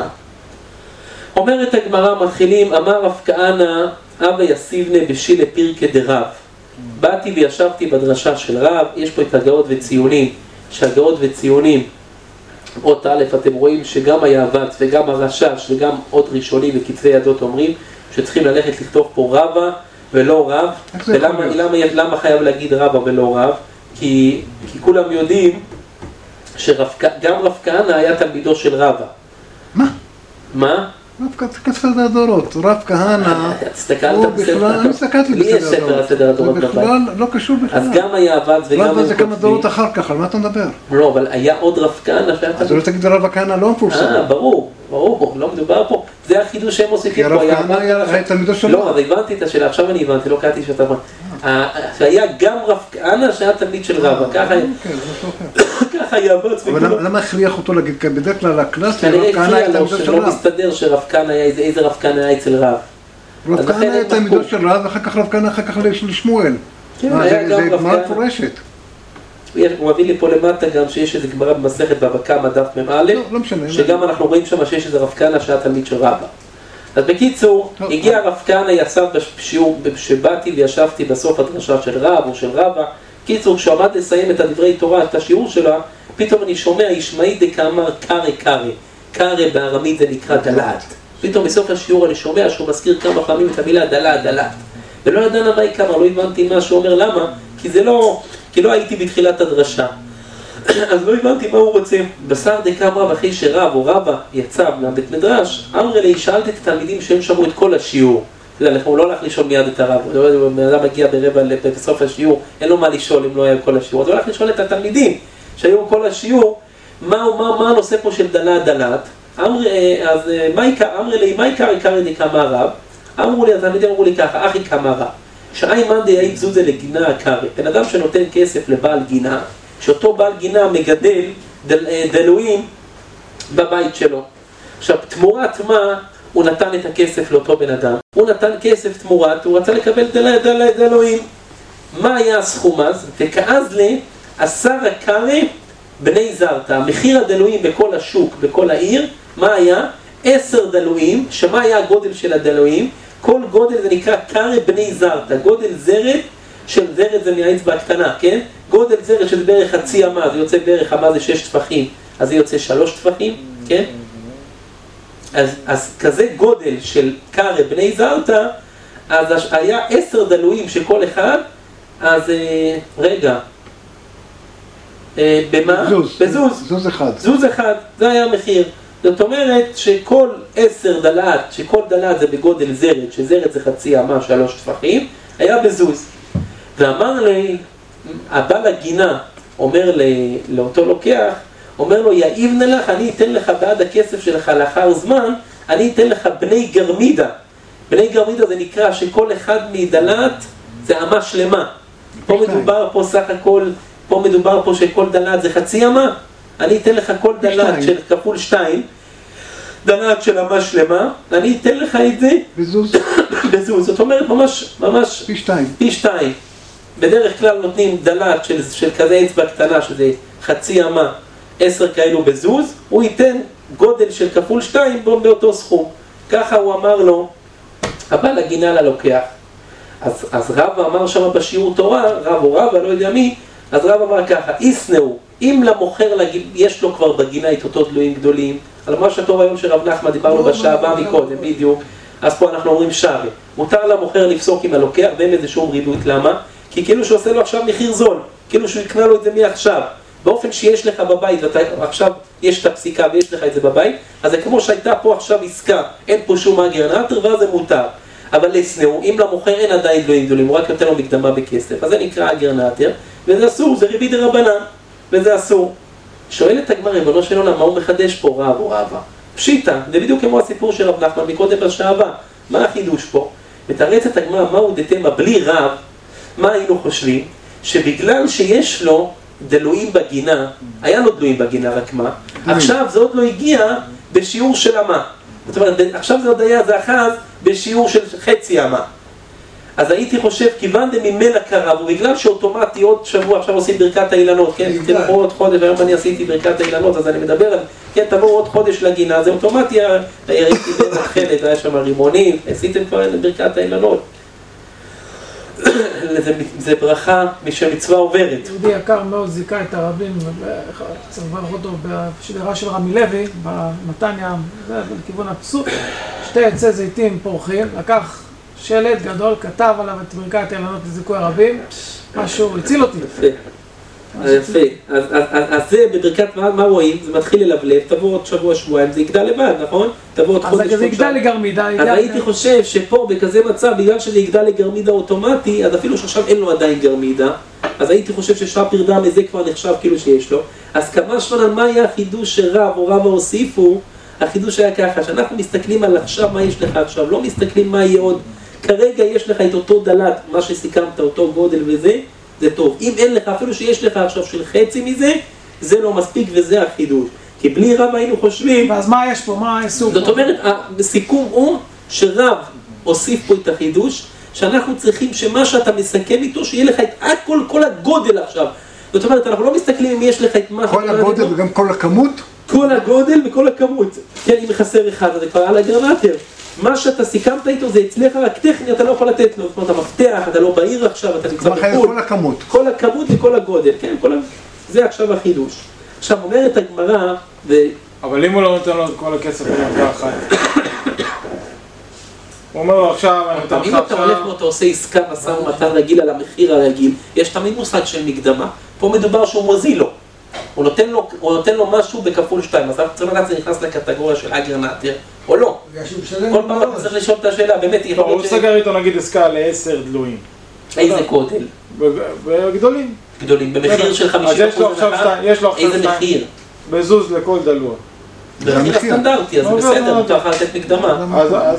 אומרת הגמרא, מתחילים, אמר רב כהנא, אבא יסיבנה בשילה פירקא דרב. באתי וישבתי בדרשה של רב, יש פה את הגאות וציונים, שהגאות וציונים, אות א', אתם רואים שגם היעב"ץ וגם הרשש וגם עוד ראשונים וכתבי ידות אומרים, שצריכים ללכת לכתוב פה רבא ולא רב. ולמה למה, למה חייב להגיד רבא ולא רב? כי, כי כולם יודעים שגם רב כהנא היה תלמידו של רבא. מה? מה? רב כספי הדורות, רב כהנא, הסתכלת הוא בכלל, אני הסתכלתי לי יש ספר הסדר הדורות זה בכלל לא קשור בכלל. אז גם היה עבד וגם רב זה כמה דורות אחר כך, על מה אתה מדבר? לא, אבל היה עוד רב כהנא שהיה... אז לא תגיד רב כהנא לא מפורסם. אה, ברור, ברור, לא מדובר פה, זה החידוש שהם מוסיפים פה. כי רב כהנא היה תלמידו שלו. לא, אז הבנתי את השאלה, עכשיו אני הבנתי, לא קראתי שאתה אומר. שהיה גם רב כהנא שהיה תלמיד של רבא, ככה היה עבד. אבל למה הכריח אותו להגיד, כי בדרך כלל הקלאסי, רב כהנא היה תלמידו של רב. לא מסתדר שרב כהנא היה, איזה רב כהנא היה אצל רב. רב כהנא היה תלמידו של רב, ואחר כך רב כהנא, אחר כך לשמואל. זה גמרא מפורשת. הוא מביא לי פה למטה גם שיש איזה גמרא במסכת בבא קמא דף מ"א, שגם אנחנו רואים שם שיש איזה רב כהנא שהיה תלמיד של רבא. אז בקיצור, הגיע רב כהנא, ישב בשיעור, שבאתי וישבתי בסוף הדרשה של רב או של רבא. קיצור, כשהוא עמד לסיים את הדברי תורה, את השיעור שלה, פתאום אני שומע ישמעי דקאמר קרא קרא. קרא בארמית זה נקרא דלת. פתאום בסוף השיעור אני שומע שהוא מזכיר כמה פעמים את המילה דלת, דלת. ולא ידענו מה היא כמה, לא הבנתי מה שהוא אומר, למה? כי זה לא, כי לא הייתי בתחילת הדרשה. אז לא הבנתי מה הוא רוצה. בשר דקאמר אחרי שרב או רבא יצא מהבית מדרש, אמר לי, שאלתי את התלמידים שהם שמעו את כל השיעור. הוא לא הולך לשאול מיד את הרב, הוא מגיע ברבע בסוף השיעור, אין לו מה לשאול אם לא היה כל השיעור. אז הוא הולך לשאול את התלמידים שהיו כל השיעור, מה, מה, מה הנושא פה של דלת דלת. אמר, אז מה יקרה, אמר לי, מה יקרה יקרה דקאמר רב? אמרו לי, התלמידים אמרו לי ככה, אחי כמה רב. שאי מאן דאי זוזה לגינה הקרא, בן אדם שנותן כסף לבעל גינה, שאותו בעל גינה מגדל דל, דלויים בבית שלו. עכשיו, תמורת מה הוא נתן את הכסף לאותו בן אדם? הוא נתן כסף תמורת, הוא רצה לקבל דל, דל, דלויים. מה היה הסכום אז? וכאז לי, עשר הקרא בני זרתא, מחיר הדלויים בכל השוק, בכל העיר, מה היה? עשר דלויים, שמה היה הגודל של הדלויים? כל גודל זה נקרא קרא בני זרתא, גודל זרת של זרת זה מהאצבע הקטנה, כן? גודל זרת שזה בערך חצי אמה, זה יוצא בערך אמה זה שש טפחים, אז זה יוצא שלוש טפחים, כן? אז, אז כזה גודל של קרא בני זרתא, אז היה עשר דלויים שכל אחד, אז רגע, במה? זוז, בזוז. זוז אחד. זוז אחד, זה היה המחיר. זאת אומרת שכל עשר דלת, שכל דלת זה בגודל זרת, שזרת זה חצי אמה, שלוש טפחים, היה בזוז. ואמר לי, הבעל הגינה אומר לי, לאותו לוקח, אומר לו, יאיבנה לך, אני אתן לך בעד הכסף שלך לאחר זמן, אני אתן לך בני גרמידה. בני גרמידה זה נקרא שכל אחד מדלת זה אמה שלמה. פה מדובר פה סך הכל, פה מדובר פה שכל דלת זה חצי אמה, אני אתן לך כל דלת של כפול שתיים, דלת של אמה שלמה, אני אתן לך את זה בזוז. בזוז, זאת אומרת ממש, ממש פי שתיים. פי שתיים. בדרך כלל נותנים דלת של, של כזה אצבע קטנה, שזה חצי אמה, עשר כאלו בזוז, הוא ייתן גודל של כפול שתיים באותו סכום. ככה הוא אמר לו, הבעל הגינה ללוקח. אז, אז רב אמר שם בשיעור תורה, רב או רב, אני לא יודע מי, אז רב אמר ככה, איסנאו, אם למוכר יש לו כבר בגינה את אותו דלויים גדולים, על מה שטוב היום שרב נחמן דיברנו בשעה הבאה מקודם, בדיוק, אז פה אנחנו אומרים שרי, מותר למוכר לפסוק עם הלוקח ואין איזה שום ריבית, למה? כי כאילו שהוא עושה לו עכשיו מחיר זול, כאילו שהוא יקנה לו את זה מעכשיו, באופן שיש לך בבית, ועכשיו יש את הפסיקה ויש לך את זה בבית, אז זה כמו שהייתה פה עכשיו עסקה, אין פה שום אגרנטר ואז זה מותר. אבל לסנאו, אם למוכר אין עדיין דלויים גדולים, הוא רק נותן לו מקדמה בכסף, אז זה נקרא אגרנטר, וזה אסור, זה ריבית דרבנן, וזה אסור. שואלת הגמרא, ריבונו של עולם, מה הוא מחדש פה, רב או רבא? פשיטא, זה בדיוק כמו הסיפור של רב נחמן מקודם בשעה הבאה. מה החידוש פה? מתרצת הגמרא, מהו דתמה בלי רב, מה היינו חושבים? שבגלל שיש לו דלויים בגינה, היה לו דלויים בגינה רק מה, עכשיו זה עוד לא הגיע בשיעור של אמה. זאת אומרת, עכשיו זה עוד היה, זה אחז בשיעור של חצי אמה. אז הייתי חושב, כיוון דממילא קרב, ובגלל שאוטומטי עוד שבוע, עכשיו עושים ברכת האילנות, כן? תבואו עוד חודש, היום אני עשיתי ברכת האילנות, אז אני מדבר על, כן, תבואו עוד חודש לגינה, זה אוטומטי, ראיתי בין התחלת, היה שם רימונים, עשיתם כבר ברכת האילנות. זה ברכה משמצווה עוברת. יהודי יקר מאוד זיכה את הרבים, צרבר אותו בשדרה של רמי לוי, בנתניה, זה לכיוון הפסוק, שתי עצי זיתים פורחים, לקח שלט גדול, כתב עליו את ברכת האילנות לזיכוי הרבים, משהו, הציל אותי. יפה, אז זה בברכת מה רואים? זה מתחיל ללבלב, תבוא עוד שבוע, שבועיים, זה יגדל לבד, נכון? תבוא עוד חודש, אז זה יגדל לגרמידה. אז הייתי חושב שפה בכזה מצב, בגלל שזה יגדל לגרמידה אוטומטי, אז אפילו שעכשיו אין לו עדיין גרמידה, אז הייתי חושב ששפיר דם לזה כבר נחשב כאילו שיש לו. אז כמה שנן, מה היה החידוש שרב או רבא הוסיפו? החידוש היה ככה, שאנחנו מסתכלים על עכשיו מה יש לך עכשיו, לא מסתכלים מה יהיה עוד. כרגע יש לך את אותו דלת, מה שסיכמת, אותו גודל וזה, זה טוב. אם אין לך, אפילו שיש לך עכשיו של חצי מזה, זה לא מספיק וזה החידוש. כי בלי רב היינו חושבים... ואז מה יש פה? מה עשו פה? זאת אומרת, הסיכום הוא שרב הוסיף פה את החידוש, שאנחנו צריכים שמה שאתה מסכם איתו, שיהיה לך את הכל, כל הגודל עכשיו. זאת אומרת, אנחנו לא מסתכלים אם יש לך את מה... כל הגודל וגם כל הכמות? כל הגודל וכל הכמות. כן, אם חסר אחד, אז זה כבר על הגרנטר. מה שאתה סיכמת איתו זה אצלך רק טכני, אתה לא יכול לתת לו. זאת אומרת, המפתח, אתה לא בעיר עכשיו, אתה נמצא בחו"ל. כל הכמות. כל הכמות וכל הגודל, כן? כל... זה עכשיו החידוש. עכשיו, אומרת הגמרא, ו... אבל אם הוא לא נותן לו את כל הכסף במטבע אחת. הוא אומר לו עכשיו, אני נותן לך עכשיו... אם אתה הולך ואתה עושה עסקה משא ומתן רגיל על המחיר הרגיל, יש תמיד מושג של מקדמה. פה מדובר שהוא מוזיל לו. הוא נותן לו, הוא נותן לו משהו בכפול שתיים, אז אנחנו צריכים לדעת זה נכנס לקטגוריה של אגרנטר, או לא. כל פעם אתה צריך לשאול את השאלה, באמת, יכול להיות ש... הוא סגר איתו נגיד עסקה לעשר דלויים. איזה גודל? בגדולים. גדולים, במחיר של חמישים אחוז הנחה, איזה מחיר? בזוז לכל דלוע. במחיר הסטנדרטי, אז בסדר, אתה יכול לתת מקדמה. אז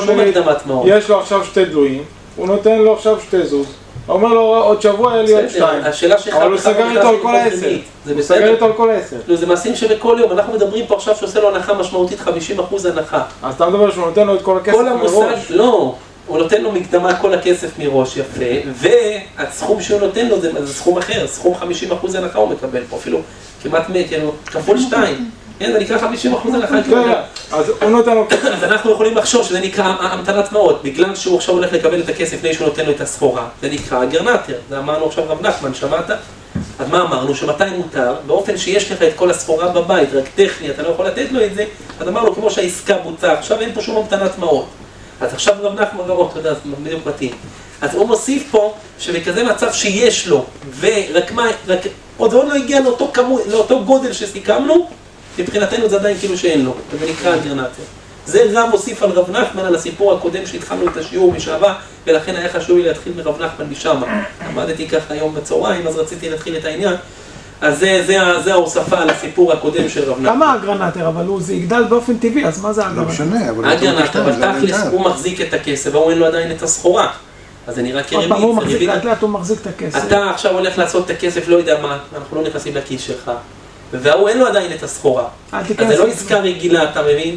יש לו עכשיו שתי דלויים, הוא נותן לו עכשיו שתי זוז. הוא אומר לו, עוד שבוע היה לי עוד שתיים. אבל הוא סגר איתו על כל העשר. הוא סגר איתו על כל העשר. זה מעשים שבכל יום, אנחנו מדברים פה עכשיו שעושה לו הנחה משמעותית חמישים אחוז הנחה. אז אתה מדבר שהוא נותן לו את כל הכסף מראש? לא, הוא נותן לו מקדמה כל הכסף מראש יפה, והסכום שהוא נותן לו זה סכום אחר, סכום חמישים אחוז הנחה הוא מקבל פה, אפילו כמעט כפול שתיים. כן, זה נקרא חמישים אחוז הנחה. אז הוא נותן לו כסף. אז אנחנו יכולים לחשוב שזה נקרא המתנת מעות, בגלל שהוא עכשיו הולך לקבל את הכסף לפני שהוא נותן לו את הסחורה. זה נקרא גרנטר, זה אמרנו עכשיו רב נחמן, שמעת? אז מה אמרנו? שמתי מותר? באופן שיש לך את כל הסחורה בבית, רק טכני, אתה לא יכול לתת לו את זה, אז אמרנו כמו שהעסקה בוצעה, עכשיו אין פה שום המתנת מעות. אז עכשיו רב נחמן גרות, אתה יודע, זה בדיוק מתאים. אז הוא מוסיף פה שבכזה מצב שיש לו, ורק מה, רק עוד לא הגיע לאותו, כמו, לאותו גודל שסיכמנו, מבחינתנו זה עדיין כאילו שאין לו, וזה נקרא גרנטר. זה רב מוסיף על רב נחמן על הסיפור הקודם שהתחלנו את השיעור משעבה, ולכן היה חשוב לי להתחיל מרב נחמן משם. עמדתי ככה היום בצהריים, אז רציתי להתחיל את העניין. אז זה, זה, זה ההוספה על הסיפור הקודם של רב נחמן. כמה הגרנטר? אבל הוא, זה יגדל באופן טבעי, אז מה זה הגרנטר? לא משנה, אבל... הגרנטר, אבל תכלס הוא מחזיק את הכסף, והוא אין לו עדיין את הסחורה. אז זה נראה כרמית. הוא מחזיק, לאט לאט הוא מחזיק את הכסף. אתה עכשיו הולך לעשות את הכסף, לא יודע מה, אנחנו לא נכנסים לכיס שלך. והוא אין לו עדיין את הסחורה. אז זה לא עסקה רגילה, אתה מבין?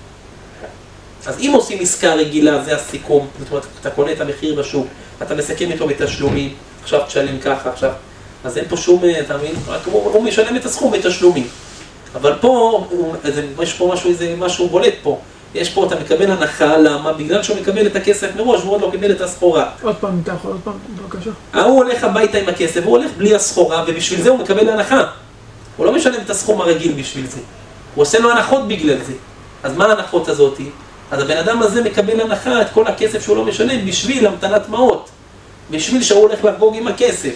אז אם עושים עסקה רגילה, זה הסיכום. זאת אומרת, אתה קונה את המחיר בשוק, אתה מסכם איתו בתשלומים, עכשיו תשלם ככה, עכשיו. אז אין פה שום, אתה מבין? הוא משלם את הסכום בתשלומים. אבל פה, יש פה משהו, איזה משהו בולט פה. יש פה, אתה מקבל הנחה, למה? בגלל שהוא מקבל את הכסף מראש, והוא עוד לא קיבל את הסחורה. עוד פעם, אתה יכול, עוד פעם, בבקשה. הוא הולך הביתה עם הכסף, הוא הולך בלי הסחורה, ובשביל זה הוא מקבל הנחה. הוא לא משלם את הסכום הרגיל בשביל זה. הוא עושה לו הנחות בגלל זה. אז מה ההנחות הזאת? אז הבן אדם הזה מקבל הנחה את כל הכסף שהוא לא משלם בשביל המתנת מעות. בשביל שהוא הולך לחגוג עם הכסף.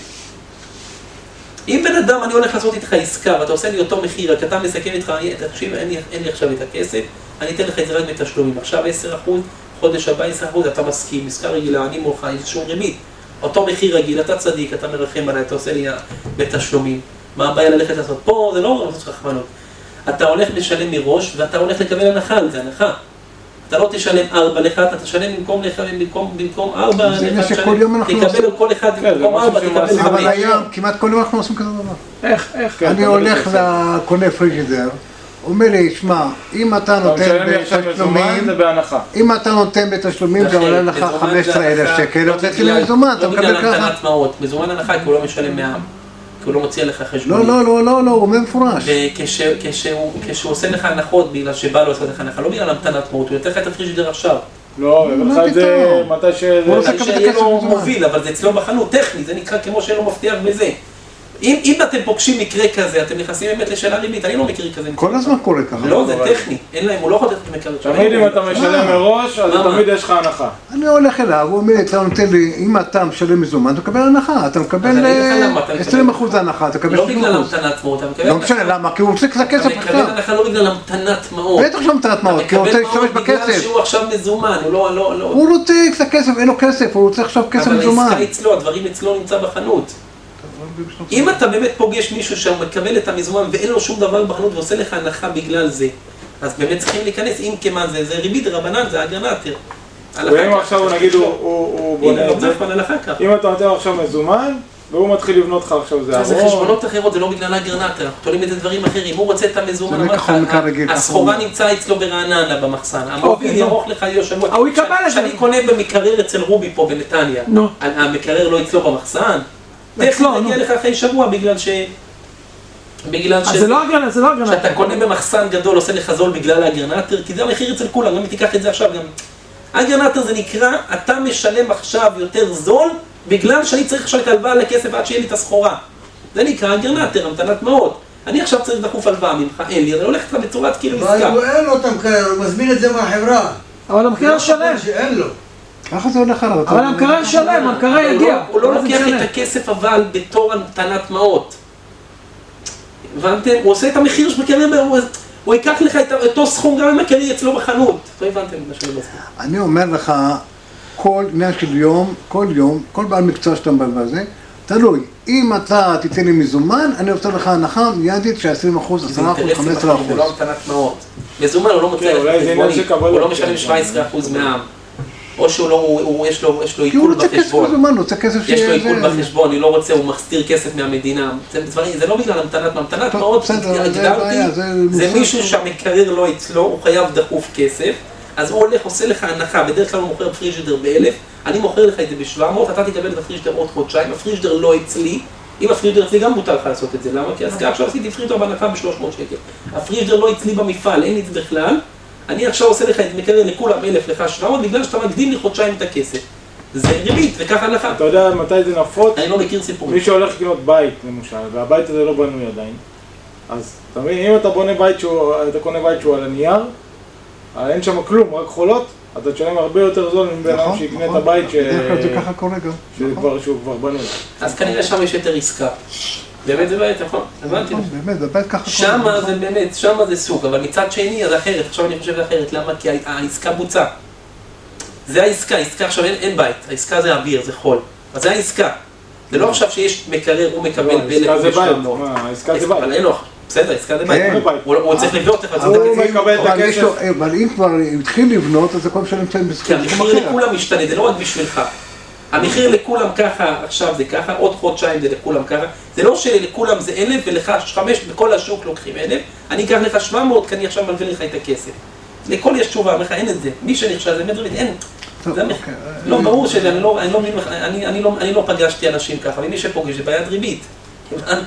אם בן אדם, אני הולך לעשות איתך עסקה, ואתה עושה לי אותו מחיר, רק אתה מסכם איתך, תקשיב, אין לי, אין לי עכשיו את הכסף, אני אתן לך את זה רק בתשלומים. עכשיו עשרה אחוז, חודש הבא עשרה אחוז, אתה מסכים, עסקה רגילה, אני מולך, איזשהו ריבית. אותו מחיר רגיל, אתה צדיק, אתה מרחם עליי, אתה עושה לי בתשלומים. מה הבעיה ללכת לעשות? פה זה לא רחמנות. אתה הולך לשלם מראש, ואתה הולך לקבל הנחה על זה, הנחה. אתה לא תשלם ארבע לך, אתה תשלם במקום לך, במקום, במקום ארבע לך, תקבל על כל אחד במקום ארבע, תקבל חמש. אבל היום, כמעט כל יום אנחנו עושים כזה דבר. איך, איך? אני הולך לקונה פריג'ידר, אומר לי, שמע, אם אתה נותן בתשלומים, אם אתה נותן בתשלומים, זה עולה לך חמישה עשר אלף שקל, לתת לי מזומן, אתה מקבל ככה. מזומן הנחה, כי הוא לא משלם מע"מ. כי הוא לא מוציא עליך חשבונית. לא, לא, לא, לא, הוא אומר מפורש. וכשהוא עושה לך הנחות בגלל שבא לו לעשות לך הנחה, לא בגלל המתנת מעות, הוא יוצא לך את הפריג'ידר עכשיו. לא, לך את זה מתי ש... מתי שיהיה לו מוביל, אבל זה אצלו בחנות, טכני, זה נקרא כמו שאין לו מבטיח בזה. אם, אם אתם פוגשים מקרה כזה, אתם נכנסים באמת לשאלה ריבית, אני לא מכיר כזה. כל הזמן קורה ככה. לא, זה טכני, אין להם, הוא לא יכול לתת את המקרה. תמיד אם אתה משלם מראש, אז תמיד יש לך הנחה. אני הולך אליו, הוא אומר, אתה נותן לי, אם אתה משלם מזומן, אתה מקבל הנחה, אתה מקבל עשרים אחוז הנחה, אתה מקבל שלושים אחוז. לא בגלל המתנת מעות, אתה מקבל... לא משנה, למה? כי הוא רוצה קצת כסף עכשיו. אתה מקבל הנחה לא בגלל המתנת מעות. בטח לא המתנת מעות, כי הוא רוצה להשתמש בכסף. בגלל שהוא עכשיו מזומן, הוא לא, לא, לא... הוא רוצה קצת כסף, אין לו כסף, הוא רוצה עכשיו כסף מזומן. אבל העסקה אצלו, הדברים אצלו נמצא בחנות. אם אתה באמת פוגש מישהו שמקבל את המזומן ואין לו שום דבר בחנות ועושה לך הנחה בגלל זה, אז באמת צריכים להיכנס, אם כמה זה, זה ריבית רבנן, זה הגרנטר. ואם עכשיו נגיד הוא בונה את זה, אם אתה נותן עכשיו מזומן, והוא מתחיל לבנות לך עכשיו זה המון. זה חשבונות אחרות, זה לא בגלל הגרנטר, אנחנו תולים את זה דברים אחרים, הוא רוצה את המזומן, הסחורה נמצא אצלו ברעננה במחסן, המוביל ירוך לך יושבוע, שאני קונה במקרר אצל רובי פה בנתניה, המקרר לא אצלו במחסן, איך לא נגיע לך אחרי שבוע בגלל ש... בגלל ש... זה לא הגרנטר, זה לא הגרנטר. שאתה קונה במחסן גדול עושה לך זול בגלל הגרנטר, כי זה המחיר אצל כולם, גם אם תיקח את זה עכשיו גם... הגרנטר זה נקרא, אתה משלם עכשיו יותר זול בגלל שאני צריך עכשיו את הלוואה לכסף עד שיהיה לי את הסחורה. זה נקרא הגרנטר, המתנת מעות. אני עכשיו צריך דחוף הלוואה ממך, אין לי, אני הולך לך בצורת כאילו עסקה. אבל אין לו את המקרר, הוא מזמין את זה מהחברה. אבל המקרר שלם. שאין לו. ככה זה הולך עליו. אבל המקרר שלם, המקרר יגיע. הוא לא לוקח את הכסף אבל בתור המתנת מעות. הבנתם? הוא עושה את המחיר של מקרר, הוא ייקח לך את אותו סכום גם אם המקרר אצלו בחנות. לא הבנתם מה שאני מסכים. אני אומר לך, כל עניין של יום, כל יום, כל בעל מקצוע שאתה מבלבל בזה, תלוי. אם אתה תיתן לי מזומן, אני רוצה לך הנחה מיידית של עשרים אחוז, עשרה אחוז, חמש עשרה אחוז. זה לא מתנת מעות. מזומן הוא לא מוצא הוא לא משלם שבע עשרה אחוז מהעם. או שהוא לא, יש לו עיכול בחשבון. הוא רוצה כסף יש לו עיכול בחשבון, אני לא רוצה, הוא מסתיר כסף מהמדינה. זה לא בגלל המתנת, המתנת מעות, זה מישהו שהמקרר לא אצלו, הוא חייב דחוף כסף. אז הוא הולך, עושה לך הנחה, בדרך כלל הוא מוכר פריג'דר באלף, אני מוכר לך את זה בשבע מאות, אתה תקבל את הפריג'דר עוד חודשיים, הפריג'דר לא אצלי, אם הפריג'דר אצלי גם מותר לך לעשות את זה, למה? כי אז עכשיו עשיתי פריג'דר בהנחה ב-שלוש מאות שקל. הפריג'דר לא אצלי במפעל, אין לי את זה בכלל, אני עכשיו עושה לך את מקרר לכולם אלף, לך שבע מאות, בגלל שאתה מקדים לי חודשיים את הכסף. זה ריבית, וככה הנחה. אתה יודע מתי זה נפוץ? אני לא מכיר סיפורים. מי שהולך לקנות בית, למשל, והבית הזה לא בנוי עדיין, אז תמיד, אם אתה בונה בית שהוא, אתה קונה בית שהוא על הנייר, אין שם כלום, רק חולות, אתה תשלם הרבה יותר זול מבן אדם שיקנה את הבית שהוא כבר בנוי. אז כנראה שם יש יותר עסקה. באמת זה בית, נכון? הבנתי. באמת, זה בית ככה. שמה זה באמת, שמה זה סוג, אבל מצד שני אז אחרת, עכשיו אני חושב אחרת, למה? כי העסקה בוצעה. זה העסקה, העסקה עכשיו אין בית, העסקה זה אוויר, זה חול. אז זה העסקה. זה לא עכשיו שיש מקרר, הוא מקבל באלף ושבע מאות. העסקה זה בית. אבל אין לו. בסדר, עסקה זה בית. הוא צריך לבנות לך. הוא מקבל את הכסף. אבל אם כבר התחיל לבנות, אז הכל שלהם נמצאים בסכום אחר. כי המחיר לכולם משתנה, זה לא רק בשבילך. המחיר לכולם ככה, עכשיו זה ככה, עוד חודשיים זה לכולם ככה. זה לא שלכולם זה אלף ולך חמש, בכל השוק לוקחים אלף. אני אקח לך שבע מאות, כי אני עכשיו מלווה לך את הכסף. לכל יש תשובה, לך אין את זה. מי שנכשל זה מדרבית, אין. לא, ברור שאני לא פגשתי אנשים ככה, ומי שפוגש זה בעיית ריבית. הבנת?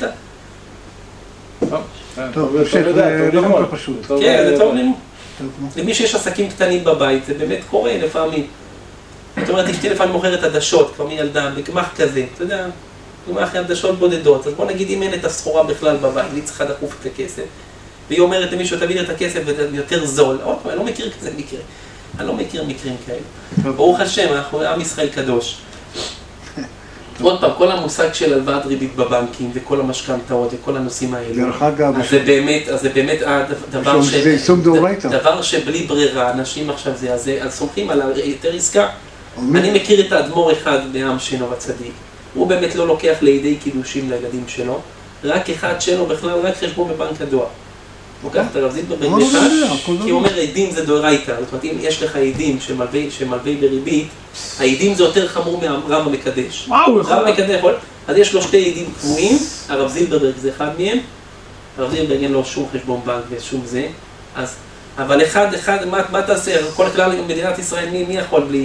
טוב, זה לא כל פשוט. כן, זה טוב לנו. למי שיש עסקים קטנים בבית, זה באמת קורה לפעמים. זאת אומרת, אשתי לפעמים מוכרת עדשות, כבר מילדה, בגמח כזה, אתה יודע, גמח עדשות בודדות. אז בוא נגיד, אם אין את הסחורה בכלל בבית, היא צריכה דחוף את הכסף, והיא אומרת למישהו, תביא לי את הכסף ויותר זול. עוד פעם, אני לא מכיר כזה מקרה. אני לא מכיר מקרים כאלה. ברוך השם, אנחנו עם ישראל קדוש. עוד פעם, כל המושג של הלוואת ריבית בבנקים וכל המשכנתאות וכל הנושאים האלה, אז זה באמת, אז זה באמת דבר שבלי ברירה, אנשים עכשיו זה, אז סומכים על היתר עסקה. אני מכיר את האדמו"ר אחד בעם שינו הצדיק, הוא באמת לא לוקח לידי קידושים לילדים שלו, רק אחד שלו בכלל, רק חשבון בבנק הדואר. לוקח את הרב זילבר בן אחד, כי הוא אומר, עדים זה דאורייתא, זאת אומרת, אם יש לך עדים שמלווה בריבית, העדים זה יותר חמור מהרב המקדש. הרב המקדש יכול, אז יש לו שתי עדים קבועים, הרב זילברברג זה אחד מהם, הרב זילברברג אין לו שום חשבון בנק ושום זה, אז, אבל אחד, אחד, מה, מה תעשה? כל כלל מדינת ישראל, מי, מי יכול בלי,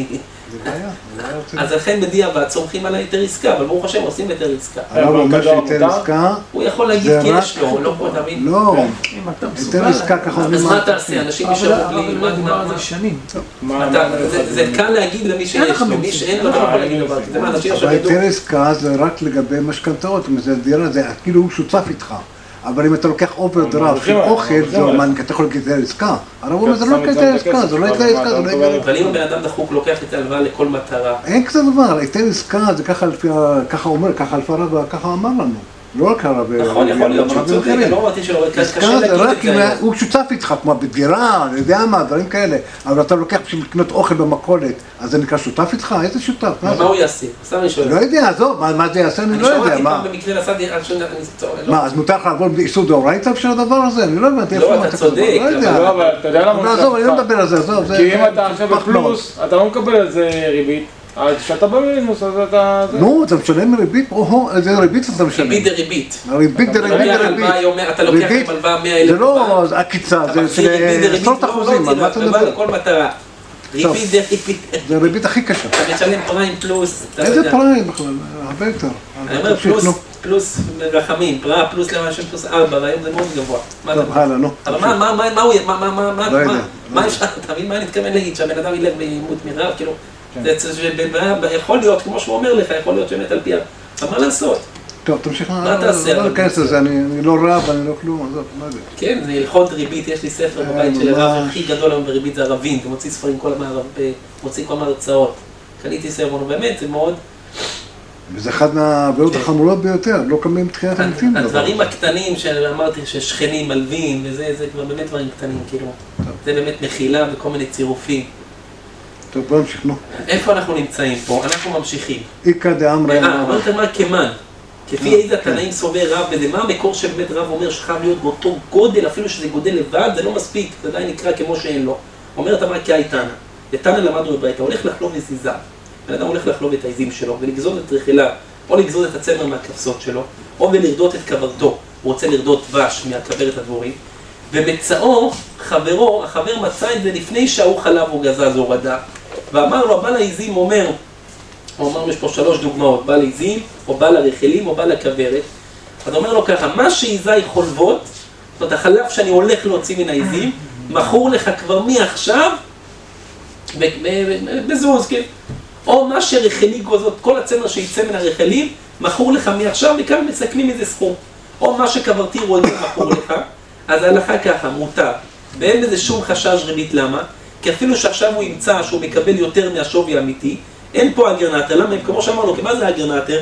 זה בעיה. אז לכן בדיעבד צומחים על היתר עסקה, אבל ברוך השם עושים היתר עסקה. הרב אומר שהיתר עסקה... הוא יכול להגיד כי יש לו, לא פה תמיד. לא, היתר עסקה ככה... אז מה תעשה? אנשים נשארו בלי... אבל לא דובר על זה שנים. זה קל להגיד למי שיש לו, מי שאין לו, לא יכול להגיד דבר כזה. אבל היתר עסקה זה רק לגבי משכנתאות, זה דירה, זה כאילו הוא שותף איתך. אבל אם אתה לוקח אוברדראפט של אוכל, זה אומן, כי אתה יכול להגיד היתר עסקה. הרב אומר, זה לא היתר עסקה, זה לא היתר עסקה, זה לא היתר עסקה. אבל אם הבן אדם דחוק לוקח את ההלוואה לכל מטרה. אין כזה דבר, היתר עסקה זה ככה אומר, ככה אלפי הרב, ככה אמר לנו. לא רק הרב... נכון, יכול להיות שהוא צודק, אני לא אמרתי שלא, קשה להגיד את זה. הוא שותף איתך, כמו בדירה, אני יודע מה, דברים כאלה, אבל אתה לוקח בשביל לקנות אוכל במכולת, אז זה נקרא שותף איתך? איזה שותף? מה הוא יעשה? סתם אני שואל. לא יודע, עזוב, מה זה יעשה? אני לא יודע. אני שמעתי פעם במקרה נסעתי עד שאני... מה, אז מותר לך לעבוד באיסור דאורייתא בשביל הדבר הזה? אני לא הבנתי. לא, אתה צודק. לא, אבל אתה יודע למה... עזוב, אני לא מדבר על זה, עזוב. כי אם אתה עכשיו בפלוס, אתה לא מקבל על זה ריבית. אז כשאתה במינוס, אז אתה... נו, אתה משלם ריבית, או, איזה ריבית אתה משלם? ריבית דה ריבית. ריבית דה ריבית דה ריבית. אתה לוקח עם הלוואה מאה אלף. זה לא עקיצה, זה של עשרות אחוזים, על מה אתה מדבר? כל מטרה. ריבית דה ריבית. זה הריבית הכי קשה. אתה משלם פריים פלוס. איזה פריים בכלל? הרבה יותר. אני אומר פלוס רחמים, פריים פלוס למשל פלוס ארבע, והיום זה מאוד גבוה. טוב, הלאה, נו. אבל מה, מה, מה הוא, מה, מה, מה, מה, מה אפשר, תבין מה אני מתכוון להגיד, שהבן אדם ילך וימות מרעב, כאילו, יכול להיות, כמו שהוא אומר לך, יכול להיות באמת על פי, אבל מה לעשות? טוב, תמשיך, מה תעשה? לא להיכנס לזה, אני לא רב, אני לא כלום, עזוב, מה זה? כן, זה הלכות ריבית, יש לי ספר בבית של הרב הכי גדול היום בריבית, זה הרבין, הוא מוציא ספרים כל המערב, מוציא כל מהרצאות. קניתי ספר, באמת, זה מאוד... וזה אחד מהבעיות החמורות ביותר, לא קמים תחיית המתים. הדברים הקטנים שאמרתי ששכנים מלווים, וזה, זה כבר באמת דברים קטנים, כאילו. זה באמת מחילה וכל מיני צירופים. טוב, בוא נמשיך, נו. איפה אנחנו נמצאים פה? אנחנו ממשיכים. איקא דאמרי... אה, אמרת מה כמן. כפי איזה התנאים סובר רב בזה, מה המקור שבאמת רב אומר שחייב להיות באותו גודל, אפילו שזה גודל לבד, זה לא מספיק, זה עדיין נקרא כמו שאין לו. אומרת אמרה כאיתנה. לתנא למדנו בברייתא, הולך לחלוב לזיזיו. בן אדם הולך לחלוב את העזים שלו ולגזוד את רחלה, או לגזוד את הצמר מהכבשות שלו, או ולרדות את כברתו, הוא רוצה לרדות דבש מהכברת הדבורים, ומצאו חברו, החבר מצא את זה לפני שההוא חלב או גזז או רדה, ואמר לו, הבעל העזים אומר, הוא אמר, יש פה שלוש דוגמאות, בעל העזים, או בעל הרחלים, או בעל הכברת, אז אומר לו ככה, מה שעיזי חולבות, זאת אומרת, החלב שאני הולך להוציא מן העזים, מכור לך כבר מעכשיו, בזוז, כן? או מה שרחלי גוזות, כל הצמר שיצא מן הרחלים, מכור לך מעכשיו, וכאן מסכמים איזה סכום. או מה שכברתי רודה מכור לך, אז ההלכה ככה, מותר. ואין בזה שום חשש ריבית, למה? כי אפילו שעכשיו הוא ימצא שהוא מקבל יותר מהשווי האמיתי, אין פה אגרנטר, למה? כמו שאמרנו, כי מה זה אגרנטר?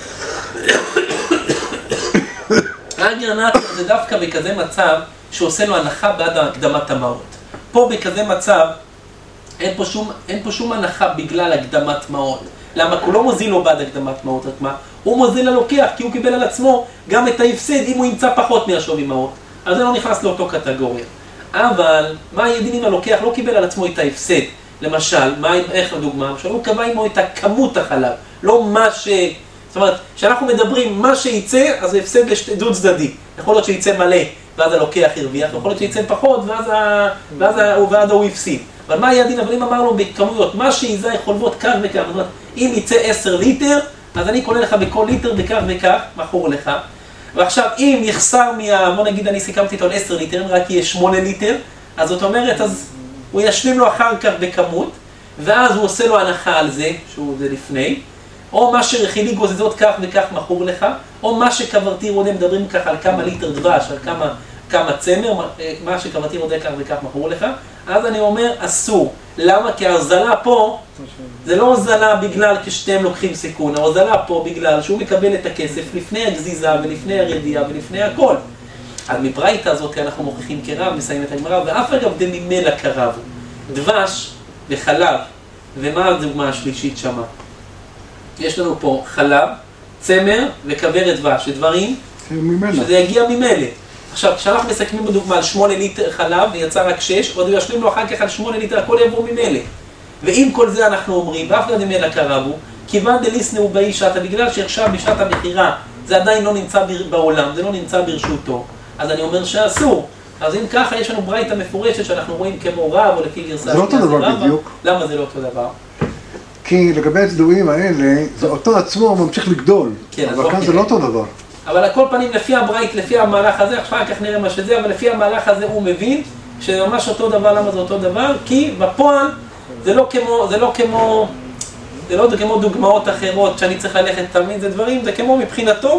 האגרנטר זה דווקא בכזה מצב שעושה לו הנחה בעד הקדמת המעות. פה בכזה מצב, אין פה שום, אין פה שום הנחה בגלל הקדמת מעות. למה? הוא לא מוזיל לו בעד הקדמת מעות, רק מה? הוא מוזיל ללוקח, כי הוא קיבל על עצמו גם את ההפסד אם הוא ימצא פחות מהשווי מעות. אז זה לא נכנס לאותו קטגוריה. אבל, מה הידין אם הלוקח לא קיבל על עצמו את ההפסד? למשל, מה, איך הדוגמה? שהוא קבע עמו את הכמות החלב, לא מה ש... זאת אומרת, כשאנחנו מדברים מה שיצא, אז זה הפסד דו צדדי. יכול להיות שיצא מלא, ואז הלוקח הרוויח, יכול להיות שיצא פחות, ואז, ה... ואז, ה... ואז הוא הפסיד. אבל מה היה הדין? אבל אם אמרנו בכמויות, מה שעיזי חולבות כך וכך, זאת אומרת, אם יצא עשר ליטר, אז אני קונה לך בכל ליטר בכך וכך, מכור לך. ועכשיו, אם יחסר מה... בוא נגיד, אני סיכמתי איתו על עשר ליטר, רק יהיה שמונה ליטר, אז זאת אומרת, אז הוא ישלים לו אחר כך בכמות, ואז הוא עושה לו הנחה על זה, שהוא זה לפני, או מה שרחילי גוזזות כך וכך מכור לך, או מה שכברתי רודה, מדברים כך על כמה ליטר דבש, על כמה, כמה צמר, מה שכברתי רודה כך וכך מכור לך, אז אני אומר, אסור. למה? כי ההוזלה פה, זה לא הוזלה בגלל כשתיהם לוקחים סיכון, ההוזלה פה בגלל שהוא מקבל את הכסף לפני הגזיזה ולפני הרדיעה ולפני הכל. אז מברייתא הזאת אנחנו מוכיחים כרב, מסיים את הגמרא, ואף אגב דמימלא כרב. דבש וחלב, ומה הדוגמה השלישית שמה? יש לנו פה חלב, צמר וכברת דבש, דברים שזה יגיע ממילא. עכשיו, כשאנחנו מסכמים בדוגמה על שמונה ליטר חלב ויצא רק שש, עוד ישלים לו אחר כך על שמונה ליטר, הכל יבוא ממילא. ועם כל זה אנחנו אומרים, ואף אחד דמימלא כרב הוא, כיוון דליסנאו באישתא, בגלל שעכשיו בשעת המכירה זה עדיין לא נמצא בעולם, זה לא נמצא ברשותו, אז אני אומר שאסור. אז אם ככה יש לנו ברייתא מפורשת שאנחנו רואים כמו רב או לפי גרסה זה לא אותו דבר בדיוק. למה זה לא אותו דבר? כי לגבי הצדועים האלה, זה אותו עצמו ממשיך לגדול. כן, אבל כאן זה לא אותו דבר. אבל על כל פנים, לפי הברייט, לפי המהלך הזה, אחר כך נראה מה שזה, אבל לפי המהלך הזה הוא מבין שזה ממש אותו דבר. למה זה אותו דבר? כי בפועל זה לא כמו, זה לא כמו, זה לא כמו דוגמאות אחרות שאני צריך ללכת תמיד, זה דברים, זה כמו מבחינתו,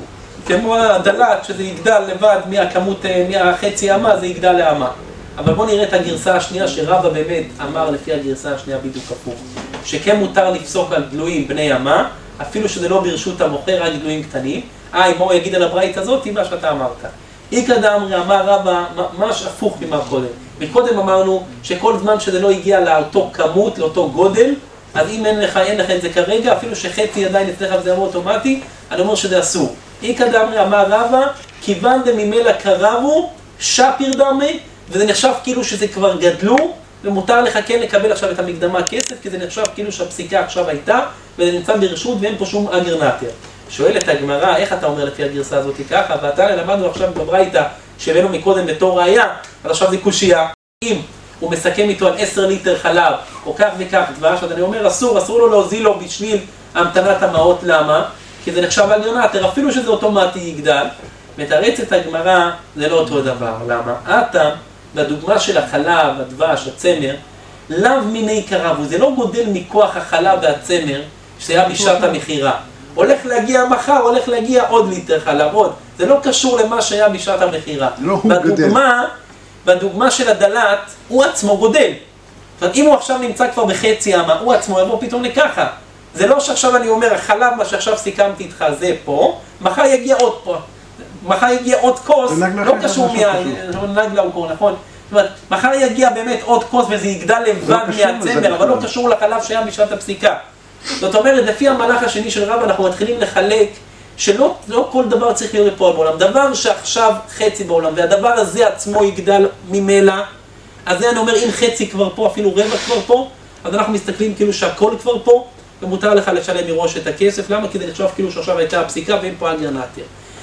כמו הדלת, שזה יגדל לבד מהכמות, מהחצי אמה, זה יגדל לאמה. אבל בואו נראה את הגרסה השנייה שרבא באמת אמר לפי הגרסה השנייה בדיוק הפוך. שכן מותר לפסוק על גלויים בני אמה, אפילו שזה לא ברשות המוכר, רק גלויים קטנים. אה, אם הוא יגיד על הברית הזאת, היא מה שאתה אמרת. איקא דאמרי אמר רבא, ממש הפוך ממה קודם. מקודם אמרנו שכל זמן שזה לא הגיע לאותו כמות, לאותו גודל, אז אם אין לך, אין לך את זה כרגע, אפילו שחצי עדיין אצלך וזה אמור אוטומטי, אני אומר שזה אסור. איקא דאמרי אמר רבא, כיוון דממילא קרבו, שפיר דמי, וזה נחשב כאילו שזה כבר גדלו, ומותר לך כן לקבל עכשיו את המקדמה כסף, כי זה נחשב כאילו שהפסיקה עכשיו הייתה, וזה נמצא ברשות ואין פה שום אגר נטר. שואלת הגמרא, איך אתה אומר לפי הגרסה הזאת ככה? ואתה למדנו עכשיו בברייתא, שהבאנו מקודם בתור ראיה, אז עכשיו זה קושייה. אם הוא מסכם איתו על עשר ליטר חלב, או כך וכך דבש, אז אני אומר, אסור, אסור לו להוזיל לו בשביל המתנת המעות. למה? כי זה נחשב אגר נטר, אפילו שזה אוטומטי יגדל. מתרצת הגמרא, זה לא אותו דבר. למה? אתה, בדוגמה של החלב, הדבש, הצמר, לאו מיני קרבו, זה לא גודל מכוח החלב והצמר, שהיה בשעת המכירה. הולך להגיע מחר, הולך להגיע עוד ליטר חלב, עוד. זה לא קשור למה שהיה בשעת המכירה. לא הוא בדוגמה, בדוגמה של הדלת, הוא עצמו גודל. זאת אומרת, אם הוא עכשיו נמצא כבר בחצי אמה, הוא עצמו יבוא פתאום לככה. זה לא שעכשיו אני אומר, החלב, מה שעכשיו סיכמתי איתך, זה פה, מחר יגיע עוד פה. מחר יגיע עוד כוס, לא קשור מהנגלה הוא קורא, נכון? זאת אומרת, מחר יגיע באמת עוד כוס וזה יגדל לבד מהצמר, אבל לא קשור לחלב שהיה בשעת הפסיקה. זאת אומרת, לפי המהלך השני של רבא, אנחנו מתחילים לחלק שלא לא כל דבר צריך להיות פה בעולם. דבר שעכשיו חצי בעולם, והדבר הזה עצמו יגדל ממילא, אז זה אני אומר, אם חצי כבר פה, אפילו רבע כבר פה, אז אנחנו מסתכלים כאילו שהכל כבר פה, ומותר לך לשלם מראש את הכסף. למה? כי זה נחשב כאילו שעכשיו הייתה הפסיקה ואין פה אגר נטר.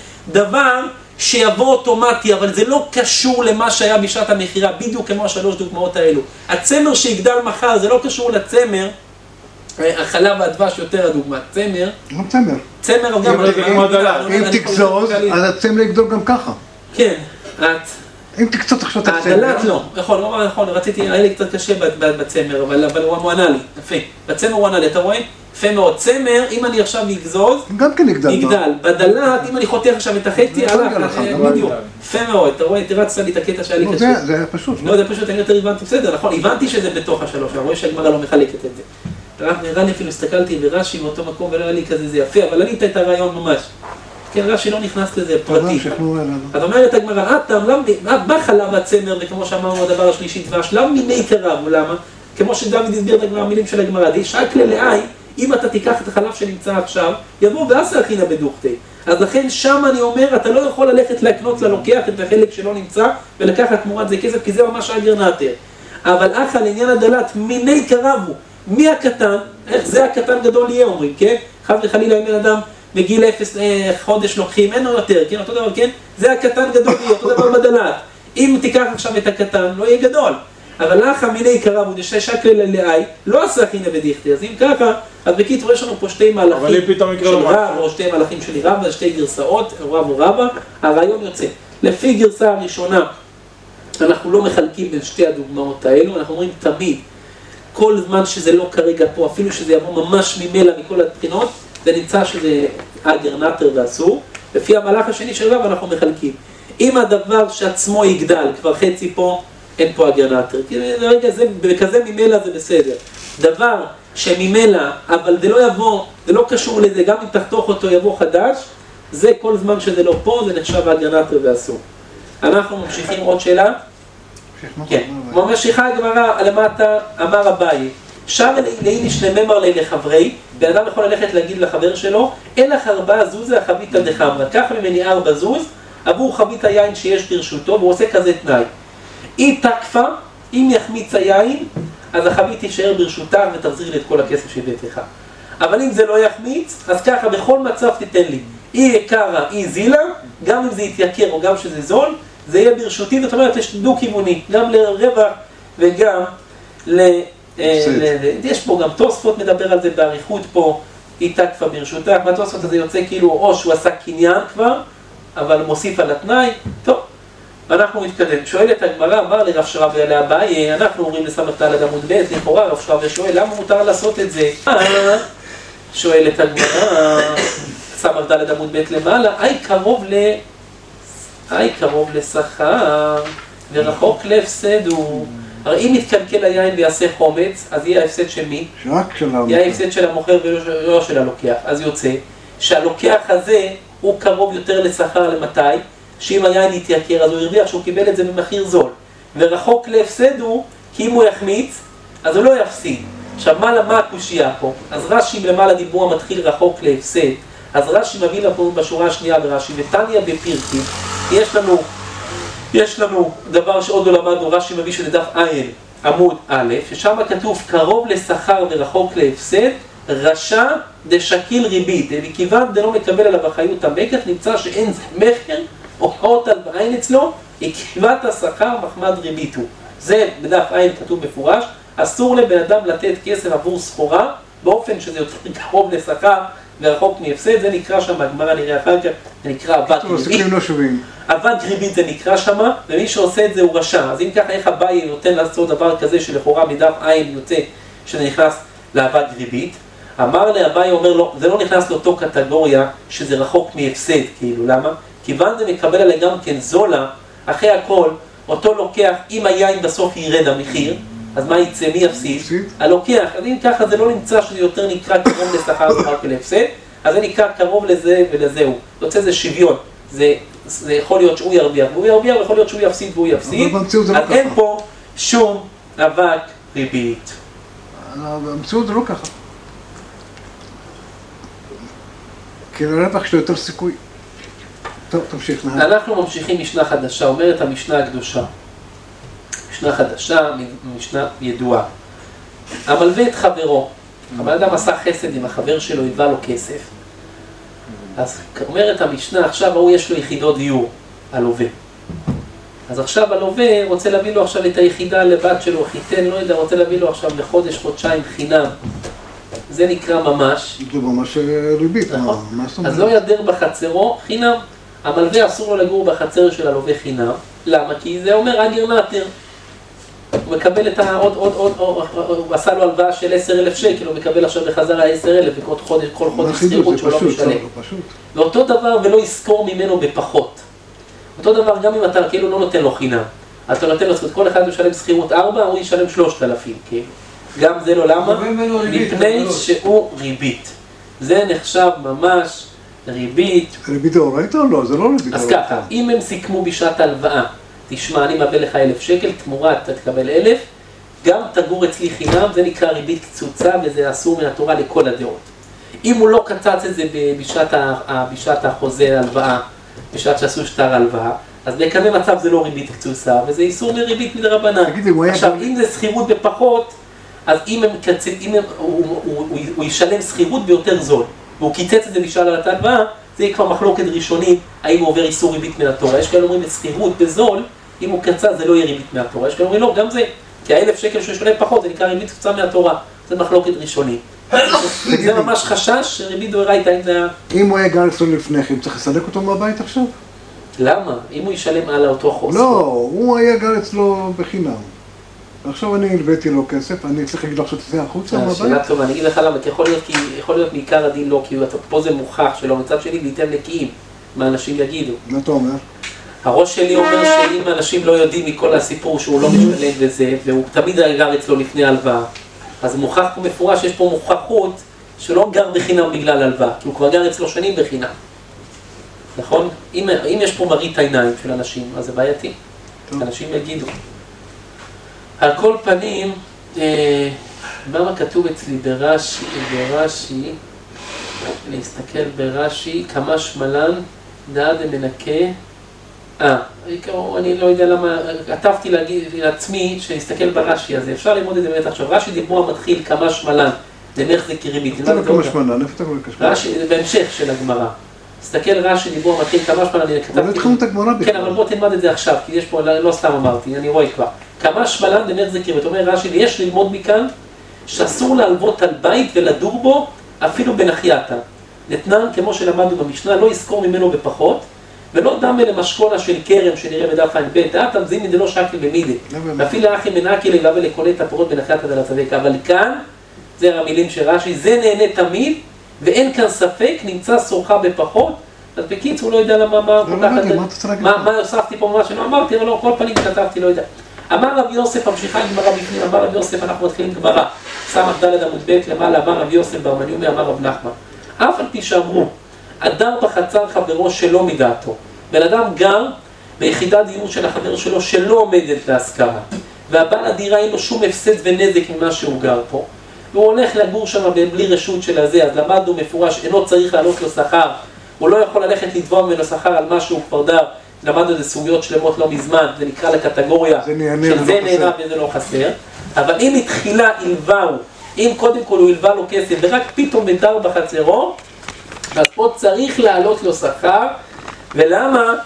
דבר שיבוא אוטומטי, אבל זה לא קשור למה שהיה בשעת המכירה, בדיוק כמו השלוש דוגמאות האלו. הצמר שיגדל מחר, זה לא קשור לצמר, החלב והדבש יותר הדוגמה, צמר. גם צמר. צמר גם... אם תקזוז, אז הצמר יגדול גם ככה. כן, את... אם תקצות עכשיו את הצמר. הדלת לא, נכון, נכון, רציתי, היה לי קצת קשה בצמר, אבל הוא ענה לי, יפה. בצמר הוא ענה לי, אתה רואה? יפה מאוד. צמר, אם אני עכשיו אגזוז, גם כן יגדל. יגדל. בדלת, אם אני חותך עכשיו את החצי, הלך, בדיוק. יפה מאוד, אתה רואה, תרצת לי את הקטע שהיה לי קשה. זה היה פשוט. לא, זה פשוט, אני יותר הבנתי, בסדר, נכון, הבנתי שזה בתוך השלוש, אני רואה שהגמרא לא מחלקת את זה. נראה לי אפילו הסתכלתי ברש"י באותו מקום ולא היה לי כזה זה יפה, אבל ענית את הרעיון ממש. כן, רש"י לא נכנס לזה פרטי. אז אומרת הגמרא, אתם, מה חלב הצמר, וכמו שאמרנו הדבר השלישי דבש, למה מיני קרב, למה? כמו שדוד הסביר את המילים של הגמרא, דשאק ללאי, אם אתה תיקח את החלב שנמצא עכשיו, יבוא ועשה הכינה בדוכתי. אז לכן שם אני אומר, אתה לא יכול ללכת להקנות ללוקח את החלק שלא נמצא, ולקחת תמורת זה כסף, כי זה ממש אגר נטר. אבל אחא לעניין הדלת, מיני קרבו. מי הקטן? איך זה הקטן גדול יהיה, אומרים, כן? חס וחלילה אם בן אדם בגיל אפס אה, חודש לוקחים, אין לו יותר, כן? אותו דבר, כן? זה הקטן גדול יהיה, אותו דבר בדלת. אם תיקח עכשיו את הקטן, לא יהיה גדול. אבל אחא מיני קרבו, דשאק ללאי, לא עשה הכינה בדוכתי. אז אם ככה, אז בקיצור יש לנו פה שתי מהלכים של רב, או שתי מהלכים של רבא, שתי גרסאות, רב או רבא. הרעיון יוצא. לפי גרסה הראשונה, אנחנו לא מחלקים בין שתי הדוגמאות האלו, אנחנו אומרים תמיד, כל זמן שזה לא כרגע פה, אפילו שזה יבוא ממש ממילא מכל הבחינות, זה נמצא שזה אגר נטר ואסור. לפי המהלך השני של רב אנחנו מחלקים. אם הדבר שעצמו יגדל, כבר חצי פה, אין פה אגר נטר. כי רגע, זה, בכזה ממילא זה בסדר. דבר שממילא, אבל זה לא יבוא, זה לא קשור לזה, גם אם תחתוך אותו יבוא חדש, זה כל זמן שזה לא פה, זה נחשב אגר נטר ואסור. אנחנו ממשיכים עוד שאלה. כן, ממשיכה הגמרא למטה, אמר אביי, שם לאיניש לממר לי לחברי, בן אדם יכול ללכת להגיד לחבר שלו, אין לך ארבעה זוזה החביתה דחמרה, קח ממני ארבע זוז, עבור חבית היין שיש ברשותו, והוא עושה כזה תנאי. היא תקפה, אם יחמיץ היין, אז החבית תישאר ברשותה ותחזיר לי את כל הכסף שהבאת לך. אבל אם זה לא יחמיץ, אז ככה בכל מצב תיתן לי. היא יקרה, היא זילה, גם אם זה יתייקר או גם שזה זול, זה יהיה ברשותי, זאת אומרת, יש דו-כיווני, גם לרווח וגם יש פה גם תוספות מדבר על זה באריכות פה, איתה כבר ברשותך, מהתוספות הזה יוצא כאילו או שהוא עשה קניין כבר, אבל מוסיף על התנאי, טוב, אנחנו נתקדם. שואלת הגמרא, אמר לרב שרביה לאביי, אנחנו אומרים לסמך תלת עמוד ב', לכאורה רב שרביה שואל, למה מותר לעשות את זה? שואלת הגמרא, סמך תלת עמוד ב' למעלה, אי קרוב ל... אי קרוב לשכר, ורחוק להפסד הוא. הרי אם יתקלקל היין ויעשה חומץ, אז יהיה ההפסד של מי? רק של המוכר. יהיה ההפסד של המוכר ולא של הלוקח. אז יוצא שהלוקח הזה הוא קרוב יותר לשכר למתי? שאם היין יתייקר אז הוא הרוויח שהוא קיבל את זה במחיר זול. ורחוק להפסד הוא, כי אם הוא יחמיץ, אז הוא לא יפסיד. עכשיו, מה למה הקושייה פה? אז רש"י למעלה דיבור המתחיל רחוק להפסד. אז רש"י מביא לנו בשורה השנייה ברש"י, ותניא בפרקים, יש לנו, יש לנו דבר שעוד לא למדנו, רש"י מביא שזה דף עין, עמוד א', ששם כתוב קרוב לשכר ורחוק להפסד, רשע דשקיל ריבית, וכיוון דלא מקבל עליו אחריות המקח, נמצא שאין זה מכר, או אות על בעין אצלו, עקבת השכר מחמד ריבית הוא. זה בדף עין כתוב מפורש, אסור לבן אדם לתת כסף עבור סחורה, באופן שזה יותר קרוב לשכר ורחוק מהפסד, זה נקרא שם, הגמרא נראה אחר כך, זה נקרא אבק ריבית. אבק ריבית זה נקרא שם, ומי שעושה את זה הוא רשע. אז אם ככה, איך אביי נותן לעשות דבר כזה שלכאורה מדף עין יוצא שזה נכנס לאבק ריבית? אמר לאביי, אומר לו, זה לא נכנס לאותו קטגוריה שזה רחוק מהפסד, כאילו, למה? כיוון זה מקבל עליה גם כן זולה, אחרי הכל, אותו לוקח, אם היין בסוף ירד המחיר, אז מה יצא? מי יפסיד? הלוקח. אז אם ככה זה לא נמצא שזה יותר נקרא קרוב לשכר ורק להפסד, אז זה נקרא קרוב לזה ולזהו. יוצא זה שוויון. זה, זה יכול להיות שהוא ירוויח והוא ירוויח, ויכול להיות שהוא יפסיד והוא יפסיד. אז אין פה שום אבק ריבית. במציאות זה לא ככה. כי לרווח יש לו יותר סיכוי. טוב, תמשיך. אנחנו ממשיכים משנה חדשה, אומרת המשנה הקדושה. משנה חדשה, משנה ידועה. המלווה את חברו, הבן אדם עשה חסד עם החבר שלו, הלווה לו כסף. אז אומרת המשנה, עכשיו הוא יש לו יחידות דיור, הלווה. אז עכשיו הלווה רוצה להביא לו עכשיו את היחידה לבת שלו, חיתן, לא יודע, רוצה להביא לו עכשיו לחודש, חודשיים חינם. זה נקרא ממש. זה ממש ריבית. נכון. אז לא ידר בחצרו חינם. המלווה אסור לו לגור בחצר של הלווה חינם. למה? כי זה אומר אגר נאטר. הוא מקבל את העוד, עוד, עוד, הוא עשה לו הלוואה של עשרת אלפים שקל, הוא מקבל עכשיו בחזרה עשרת אלפים וכל חודש, כל חודש שכירות שהוא לא משלם. ואותו דבר ולא יזכור ממנו בפחות. אותו דבר גם אם אתה כאילו לא נותן לו חינם. אתה נותן לו זכות, כל אחד משלם שכירות ארבע, הוא ישלם שלושת אלפים, כאילו. גם זה לא למה? מפני שהוא ריבית. זה נחשב ממש ריבית. ריבית אורייתא או לא? זה לא ריבית אורייתא. אז ככה, אם הם סיכמו בשעת הלוואה, תשמע, אני מביא לך אלף שקל, תמורת אתה תקבל אלף, גם תגור אצלי חינם, זה נקרא ריבית קצוצה, וזה אסור מהתורה לכל הדעות. אם הוא לא קצץ את זה בשעת, בשעת החוזה הלוואה, בשעת שעשו שטר הלוואה, אז בכזה מצב זה לא ריבית קצוצה, וזה איסור מריבית מדרבנן. עכשיו, אם זה שכירות בפחות, אז אם הם קצ... אם הם... הוא, הוא, הוא, הוא ישלם שכירות ביותר זול, והוא קיצץ את זה בשעת על ההלוואה, זה יהיה כבר מחלוקת ראשונית, האם הוא עובר איסור ריבית מהתורה. יש כאלה אומרים שכירות בזול, אם הוא קצץ זה לא יהיה ריבית מהתורה. יש כאלה אומרים לא, גם זה, כי האלף שקל שהוא ישלם פחות, זה נקרא ריבית קצוצה מהתורה. זה מחלוקת ראשונית. זה ממש חשש שריבית דאורייתא הייתה... אם הוא היה גר אצלו לפני כן, צריך לסלק אותו מהבית עכשיו? למה? אם הוא ישלם על אותו חוסר. לא, הוא היה גר אצלו בחינם. עכשיו אני הלוויתי לו כסף, אני צריך להגיד לו עכשיו תצא החוצה מהבית? שאלה טובה, אני אגיד לך למה, כי יכול להיות, כי יכול להיות מעיקר הדין לא, כי פה זה מוכח שלא, מצב שלי וייתן נקיים, מה אנשים יגידו. מה אתה אומר? הראש שלי אומר שאם אנשים לא יודעים מכל הסיפור שהוא לא משלם בזה, והוא תמיד גר אצלו לפני הלוואה, אז מוכח פה מפורש שיש פה מוכחות שלא גר בחינם בגלל הלוואה, כי הוא כבר גר אצלו שנים בחינם. נכון? אם, אם יש פה מראית עיניים של אנשים, אז זה בעייתי. אנשים יגידו. על כל פנים, אה, מה כתוב אצלי ברש"י, ברש"י, להסתכל ברש"י, כמה שמלן, דעה דמנקה, אה, אני לא יודע למה, כתבתי להגיד לעצמי שנסתכל ברש"י הזה, אפשר ללמוד את זה באמת עכשיו, רש"י דיבור המתחיל כמה שמלן, דמך זה כריבית. איפה אתה כמה שמלן? איפה אתה כמה שמלן? רש"י, בהמשך של הגמרא. תסתכל רש"י דיבור המתחיל כמה שמלן, אני כתבתי... אבל התחלנו את הגמרא בכלל. כן, אבל בוא תלמד את זה עכשיו, כי יש פה, לא סתם אמרתי, אני רואה כבר. כמה שמלן דמך זה כריבית, אומר רש"י, ויש ללמוד מכאן שאסור להלוות על בית ולדור בו אפילו בנחייתה. נתנן, כמו שלמדנו במשנה, לא יזכור ממנו בפחות, ולא דמה למשכונה של כרם שנראה בדף עין ב', דעתם זיני דלא שקל במידי. ואפילו אחי מנקי לגבי לקולט הפרות בנחייתה דלצווק. אבל כאן, זה המילים של רש"י, זה נהנה תמיד, ואין כאן ספק, נמצא סורחה בפחות. אז בקיץ הוא לא יודע למה, מה, מה הוספתי פה ממש שלא אמרתי, אבל לא, כל פנים כתבתי, לא יודע. אמר רב יוסף, המשיכה גמרא בפנים, אמר רב יוסף, אנחנו מתחילים גמרא. סמך ד' עמוד ב' למעלה, אמר רב יוסף ברמניומי, אמר רב נחמן. אף על פי שאמרו, הדר בחצר חברו שלא מדעתו. בן אדם גר ביחידת דיור של החבר שלו שלא עומדת להשכרה. והבעל הדירה אין לו שום הפסד ונזק ממה שהוא גר פה. והוא הולך לגור שם בלי רשות של הזה, אז למדנו מפורש, אינו צריך לעלות לו שכר. הוא לא יכול ללכת לתבוע ממנו שכר על מה שהוא כבר דר. למדנו את זה סוגיות שלמות לא מזמן, זה נקרא לקטגוריה של זה נהנה וזה לא חסר. אבל אם התחילה הלווהו, אם קודם כל הוא הלווה לו כסף ורק פתאום בדר בחצרו, אז פה צריך לעלות לו שכר. ולמה?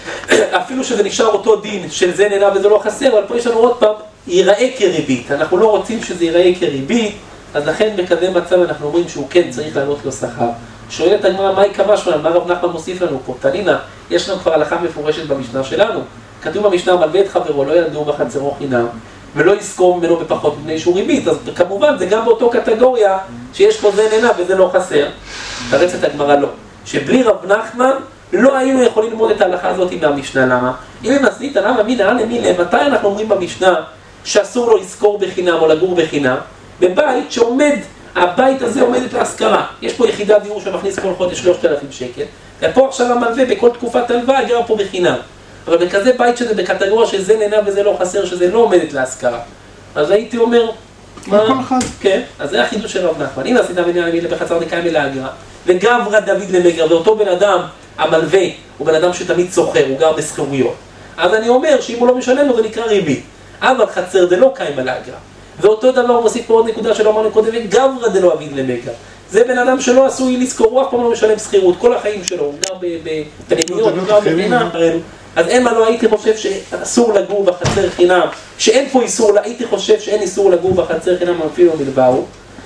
אפילו שזה נשאר אותו דין של זה נהנה וזה לא חסר, אבל פה יש לנו עוד פעם, ייראה כריבית. אנחנו לא רוצים שזה ייראה כריבית, אז לכן בכזה מצב אנחנו אומרים שהוא כן צריך לעלות לו שכר. שואלת הגמרא, מה יקרה משהו? מה רב נחמן מוסיף לנו פה? תנינה, יש לנו כבר הלכה מפורשת במשנה שלנו. כתוב במשנה, מלווה את חברו, לא ילדו בחצרו חינם, ולא יזכור ממנו בפחות מפני שהוא ריבית. אז כמובן זה גם באותו קטגוריה שיש פה זה נהנה וזה לא חסר. תרצת הגמרא לא. שבלי רב נחמן לא היינו יכולים ללמוד את ההלכה הזאת מהמשנה. למה? אם הם נסנית, למה? מי נעלה מי להם? מתי אנחנו אומרים במשנה שאסור לו לזכור בחינם או לגור בחינם? בבית שעומד, הבית הזה עומדת להשכרה. יש פה יחידת דיור שמכניס כל חודש שלושת אלפים שקל. ופה עכשיו המלווה בכל תקופת הלוואה גר פה בחינם. אבל בכזה בית שזה בקטגוריה שזה נהנה וזה לא חסר, שזה לא עומדת להשכרה. אז הייתי אומר, מה? כל אחד. כן, אז זה החידוש של רב נחמן. אם עשית מניין למי בחצר דקאי מלאגרה, וגברה דוד למגר, ואותו בן אדם, המלווה, הוא בן אדם שתמיד סוחר, הוא גר בסחירויות. אז אני אומר שאם הוא לא משלם לו זה נקרא ריבית. אבל חצר דלא קיים מלאגרה. ואותו דבר הוא מוסיף פה עוד נקודה שלא אמרנו קודם, וגברה דלא אביד למגר. זה בן אדם שלא עשוי לזכור, הוא אף פעם לא משלם סחירות, כל החיים שלו, הוא גר בפנימיות, הוא גר בחינם. אז אין מה לא הייתי חושב שאסור לגור בחצר חינם, שאין פה איסור, הייתי חושב שאין איסור לגור בחצר חינם, אפילו מלבאו.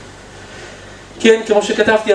כן, כמו שכתבתי,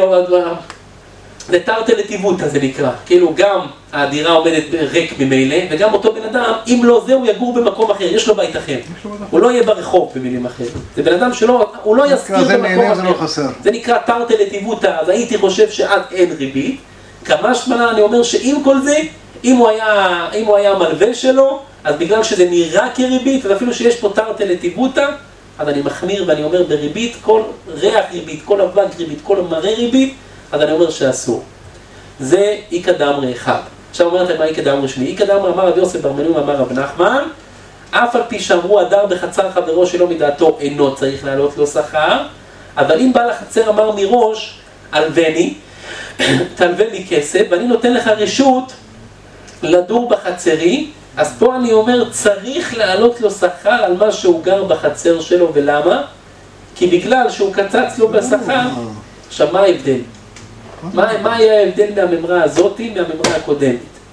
זה תרתי לטיבותא זה נקרא, כאילו גם הדירה עומדת ריק ממילא, וגם אותו בן אדם, אם לא זה, הוא יגור במקום אחר, יש לו בית אחר. הוא לא יהיה ברחוב במילים אחרת. זה בן אדם שלא, הוא לא יזכיר במקום אחר. זה נקרא תרתי לטיבותא, אז הייתי חושב שעד אין ריבית. כמה שמלה אני אומר שעם כל זה, אם הוא היה, אם הוא היה המלווה שלו, אז בגלל שזה נראה כריבית, ואפילו שיש פה תרתי לטיבותא, אז אני מחמיר ואני אומר בריבית, כל ריח ריבית, כל אבק ריבית, כל מראה ריבית, אז אני אומר שאסור. זה איקא דאמרי אחד. עכשיו אומרת להם מה איקא דאמרי שני. איקא דאמרי אמר רב יוסף ברמניומי אמר רב נחמן, אף על פי שאמרו הדר בחצר חברו שלא מדעתו אינו צריך לעלות לו שכר, אבל אם בעל החצר אמר מראש, הלווני, תלווה לי כסף, ואני נותן לך רשות לדור בחצרי, אז פה אני אומר צריך לעלות לו שכר על מה שהוא גר בחצר שלו, ולמה? כי בגלל שהוא קצץ לו בשכר. עכשיו מה ההבדל? מה, מה היה ההבדל מהממרה הזאת מהממרה הקודמת?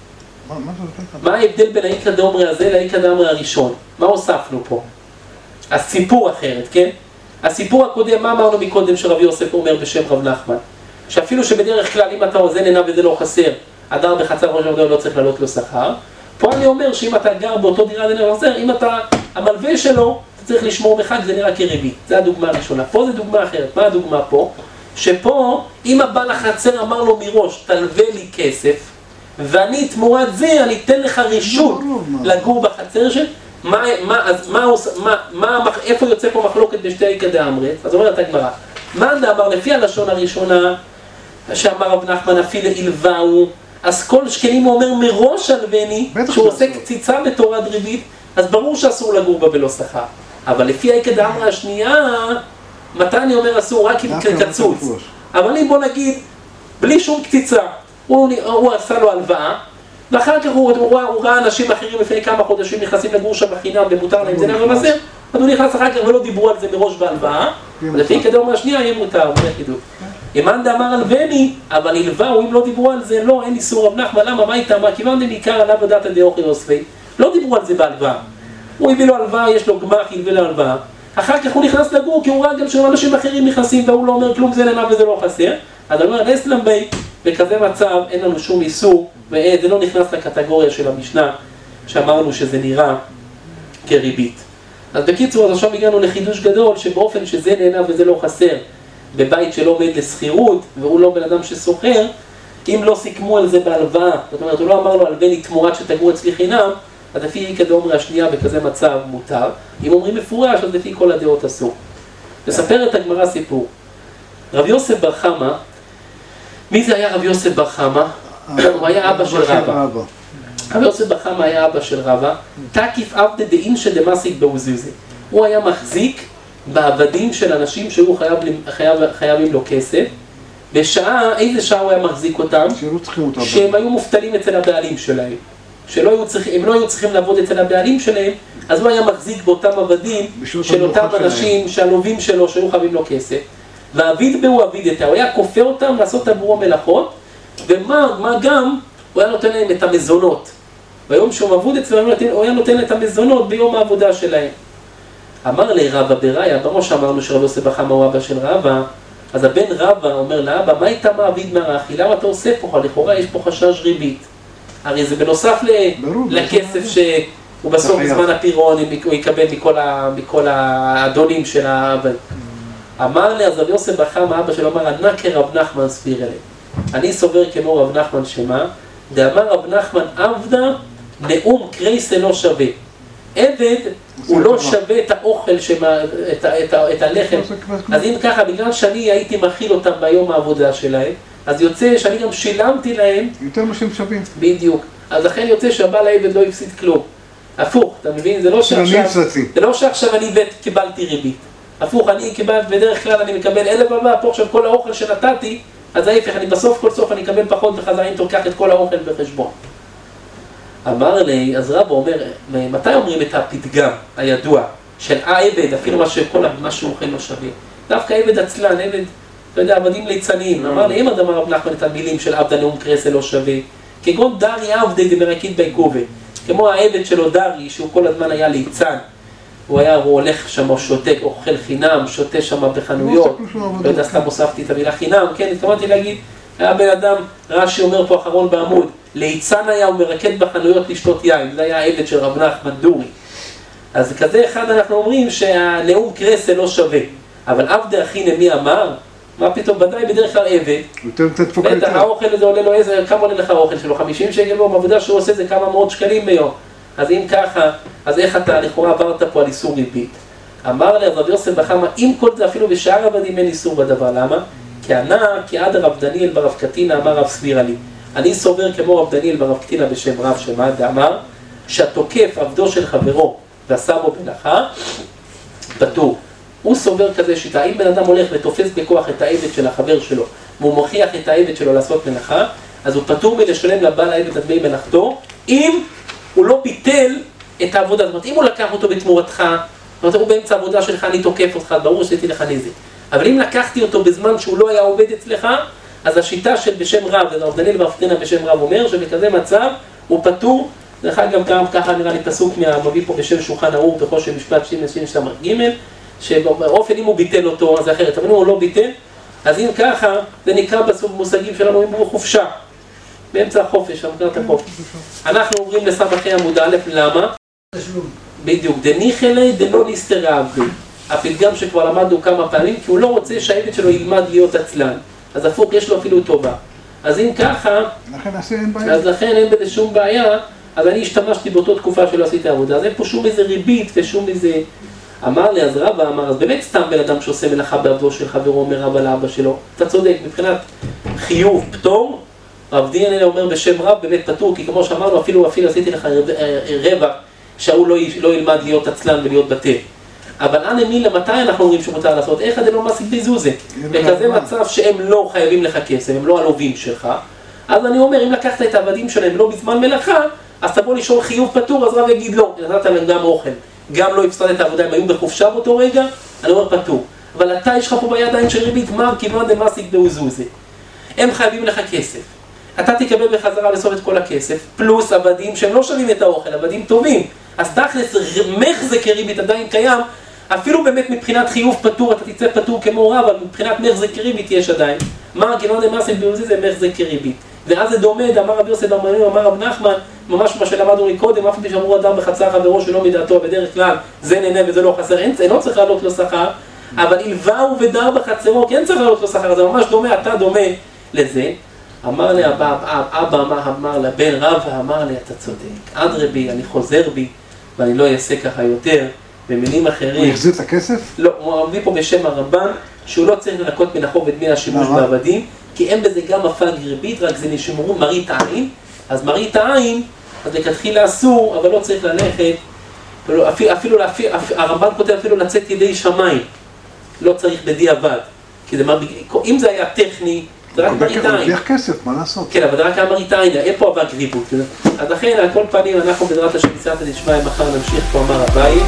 מה ההבדל בין האיקא דאמרי הזה לאיקא דאמרי הראשון? מה הוספנו פה? הסיפור אחרת, כן? הסיפור הקודם, מה אמרנו מקודם שרב יוסף אומר בשם רב נחמן? שאפילו שבדרך כלל אם אתה עוזן עיניו וזה לא חסר, הדר בחצר ראש המדור לא צריך לעלות לו שכר. פה אני אומר שאם אתה גר באותו דירה זה לא חסר, אם אתה המלווה שלו, אתה צריך לשמור מחג, זה נראה כריבית. זה הדוגמה הראשונה. פה זה דוגמה אחרת. מה הדוגמה פה? שפה, אם הבעל החצר אמר לו מראש, תלווה לי כסף, ואני תמורת זה, אני אתן לך רשות לגור בחצר של, מה, מה, אז מה, מה, מה, איפה יוצא פה מחלוקת בשתי איקא דאמרי? אז אומרת הגמרא, מה דאמר לפי הלשון הראשונה, שאמר רב נחמן אפילו הלווהו, אז כל שכנים הוא אומר מראש הלווני, שהוא עושה קציצה בתורת ריבית, אז ברור שאסור לגור בה בלא שכר. אבל לפי איקא דאמרי השנייה, מתי אני אומר אסור? רק אם קצוץ. אבל אם בוא נגיד, בלי שום קציצה, הוא, הוא עשה לו הלוואה, ואחר כך הוא, הוא, הוא ראה אנשים אחרים לפני כמה חודשים נכנסים לגור שם בחינם ומותר להם זה נראה ומסר, אז הוא נכנס אחר כך ולא דיברו על זה מראש בהלוואה, לפי איקא דאמרי השנייה יהיה מותר, זה חידוש. ימן דאמר הלווני, אבל הלווהו, אם לא דיברו על זה, לא, אין איסור רב נחמן, למה, מה איתה, מה, כיוון דמעיקר עליו ודעת דאוכי אוספי, לא דיברו על זה בהלוואה. הוא הביא לו הלוואה, יש לו גמח, הלווה לו הלוואה, אחר כך הוא נכנס לגור, כי הוא ראה גם שאנשים אחרים נכנסים, והוא לא אומר כלום, זה נהנה וזה לא חסר. אז אני אומר, נס למבי, בכזה מצב אין לנו שום איסור, וזה לא נכנס לקטגוריה של המשנה, שאמרנו שזה נראה כריבית. אז בקיצור, אז עכשיו הגענו לחידוש גדול, שבאופן שזה נהנה וזה לא חסר, בבית שלא עומד לסחירות, והוא לא בן אדם שסוחר, אם לא סיכמו על זה בהלוואה, זאת אומרת, הוא לא אמר לו הלווה לי תמורת שתגור אצלי חינם, אז לפי כדאומרי השנייה בכזה מצב מותר. אם אומרים מפורש, אז לפי כל הדעות אסור. נספר את הגמרא סיפור. רב יוסף בר חמא, מי זה היה רב יוסף בר חמא? הוא היה אבא של רבא. רב יוסף בר חמא היה אבא של רבא. תקיף עבדה דאינשא דמסיק בעוזיזי. הוא היה מחזיק בעבדים של אנשים שהיו חייב, חייב, חייבים לו כסף. בשעה, איזה שעה הוא היה מחזיק אותם? שהם היו מובטלים אצל הבעלים שלהם. שלא היו צריכים, הם לא היו צריכים לעבוד אצל הבעלים שלהם, אז הוא היה מחזיק באותם עבדים של אותם אנשים שהלווים שלו שהיו חייבים לו כסף. והעביד בהו עביד איתה, הוא היה כופה אותם לעשות עבורו מלאכות, ומה מה גם, הוא היה נותן להם את המזונות. ביום שהוא עבוד אצלם, הוא היה נותן את המזונות ביום העבודה שלהם. אמר לי רבא בראיה, בראש אמרנו שרב יוסף בר חמא הוא אבא של רבא, אז הבן רבא אומר לאבא, מה איתה מעביד מהאכילה? למה אתה עושה פה? לכאורה יש פה חשש ריבית. הרי זה בנוסף לכסף שהוא בסוף בזמן הפירעון הוא יקבל מכל האדונים של העבד. אמר לי, אז רב יוסף בר חמא, אבא שלו אמר, ענה כרב נחמן סביר אלי. אני סובר כמו רב נחמן שמה, דאמר רב נחמן עבדה, נאום קרייסה לא שווה. עבד הוא לא שווה את האוכל, את הלחם. אז אם ככה, בגלל שאני הייתי מכיל אותם ביום העבודה שלהם, אז יוצא שאני גם שילמתי להם יותר מה שהם שווים. בדיוק. אז לכן יוצא שהבעל העבד לא הפסיד כלום. הפוך, אתה מבין? זה לא שעכשיו, זה לא שעכשיו אני קיבלתי ריבית. הפוך, אני קיבלתי, בדרך כלל אני מקבל אלף הבא, פה עכשיו כל האוכל שנתתי, אז ההפך, אני בסוף כל סוף אני אקבל פחות בחזרה, אם תוקח את כל האוכל בחשבון. אמר לי, אז רבא אומר, מתי אומרים את הפתגם הידוע של העבד, אפילו מה שכל מה שהוא אוכל לא שווה? דווקא עבד עצלן, עבד, אתה יודע, עבדים ליצניים. אמר לי, אם אדם הרב נחמן את המילים של עבדה נאום קרסה לא שווה, כגון דרי עבדי דמרקית בעיכובה, כמו העבד שלו דרי, שהוא כל הזמן היה ליצן, הוא היה, הוא הולך שם, הוא שותק, אוכל חינם, שותה שם בחנויות, לא יודע, סתם הוספתי את המילה חינם, כן, התכוונתי להגיד, היה בן אדם, רש"י אומר פה אחרון בעמוד, ליצן היה ומרקד בחנויות לשתות יין, זה היה העבד של רב נחמן דורי. אז כזה אחד אנחנו אומרים שהנאום קרסה לא שווה, אבל עבדי אחי מי אמר? מה פתאום, ודאי בדרך כלל עבד, בטח האוכל הזה עולה לו איזה, כמה עולה לך האוכל שלו? חמישים שקל ביום, העבודה שהוא עושה זה כמה מאות שקלים ביום. אז אם ככה, אז איך אתה לכאורה עברת פה על איסור ריבית? אמר לי רב יוסף בר חמא, אם כל זה אפילו בשאר עבדים אין איסור בדבר, למה? כי ענה, כי עד רב דניאל ברב קטינה אמר רב סבירה לי. אני סובר כמו רב דניאל ברב קטינה בשם רב שמה, דאמר, שהתוקף עבדו של חברו ועשה בו מלאכה, פטור. הוא סובר כזה שיטה, אם בן אדם הולך ותופס בכוח את העבד של החבר שלו, והוא מוכיח את העבד שלו לעשות מלאכה, אז הוא פטור מלשלם לבעל העבד את דמי מלאכתו, אם הוא לא ביטל את העבודה. זאת אומרת, אם הוא לקח אותו בתמורתך, זאת אומרת, הוא באמצע העבודה שלך, אני תוקף אותך, ברור שעשיתי לך נזק. אבל אם לקחתי אותו בזמן שהוא לא היה עובד אצלך, אז השיטה של בשם רב, רב דניאל ברב קטינה בשם רב אומר, שבכזה מצב הוא פטור. דרך אגב, גם ככה נראה לי פסוק מהמביא פה בשם שולחן ערוך בחושן משפט שין עשרים סמ"ך ג', שבאופן אם הוא ביטל אותו, אז זה אחרת, אבל אם הוא לא ביטל, אז אם ככה, זה נקרא במושגים שלנו, אם הוא חופשה, באמצע החופש, המקרת החופש. אנחנו אומרים לסמכי עמוד א', למה? בדיוק, דניחלי דלא נסתרה עבדי. הפתגם שכבר למדנו כמה פעמים, כי הוא לא רוצה שהעבד שלו ילמד להיות עצלן. אז הפוך, יש לו אפילו טובה. אז אם ככה, אז לכן אין בזה שום בעיה, אז אני השתמשתי באותו תקופה שלא עשיתי עבודה, אז אין פה שום איזה ריבית ושום איזה... אמר לי, אז רבא אמר, אז באמת סתם בן אדם שעושה מלאכה בעבדו של חברו, אומר רבא לאבא שלו, אתה צודק, מבחינת חיוב, פטור, רב דניאל אומר בשם רב, באמת פטור, כי כמו שאמרנו, אפילו אפילו עשיתי לך רווח, שהוא לא, לא ילמד להיות עצלן ולהיות בטל. אבל אנא מילה, מתי אנחנו אומרים שמותר לעשות? איך אתם לא מסיק בזוזה? בכזה מצב שהם לא חייבים לך כסף, הם לא הלווים שלך, אז אני אומר, אם לקחת את העבדים שלהם לא בזמן מלאכה, אז תבוא לשאול חיוב פטור, אז רב יגיד לא, נתת להם גם אוכל. גם לא הפסדת את העבודה, הם היו בחופשה באותו רגע, אני אומר פטור. אבל אתה יש לך פה בידיים של ריבית, מר כיוון דמסיק בעוזוזה. הם חייבים לך כסף. אתה תקבל בחזרה בסוף את כל הכסף, פלוס עבדים שהם לא שווים את האוכל, עבדים טובים. אז תכלס, מחזק כריבית עדיין קיים, אפילו באמת מבחינת חיוב פטור, אתה תצא פטור כמו רב, אבל מבחינת מחזק כריבית יש עדיין. מה גינון דמאסים ביוזי זה מחזק כריבית. ואז זה דומה, אמר רבי יוסי בר מנין, אמר רב נחמן, ממש מה שלמדנו מקודם, אף פעם שאמרו אדם בחצר חברו שלא מדעתו, בדרך כלל זה נהנה וזה לא חסר, אין, אינו צריך לעלות לו שכר, אבל הלווהו ודר בחצרו, כן צריך לעלות לו שכר, זה ממש דומה, אתה דומה לזה. אמר לי אבא, אבא אמר, אמר לבן רב, אמר לי, אתה צודק, אדרבי, אני חוזר בי, ואני לא אעשה ככה יותר, במילים אחרים. הוא יחזיר את הכסף? לא, הוא מביא פה בשם הרמב"ן, שהוא לא צריך לנקות מן החוב את דמי השימוש בעבדים, כי אין בזה גם הפג ריבית, רק זה נשמרו מראית העין, אז מראית העין, אז לכתחילה אסור, אבל לא צריך ללכת, אפילו, אפילו, אפילו, הרמב"ן כותב אפילו לצאת ידי שמיים, לא צריך בדיעבד, כי זה, אם זה היה טכני, זה רק מראית העין. הוא מרוויח כסף, מה לעשות? כן, אבל זה רק היה מראית העין, אין פה הפג ריבית. אז לכן, על כל פנים, אנחנו בעזרת השם בסייעתא דשמיא, מחר נמשיך פה אמר אביי.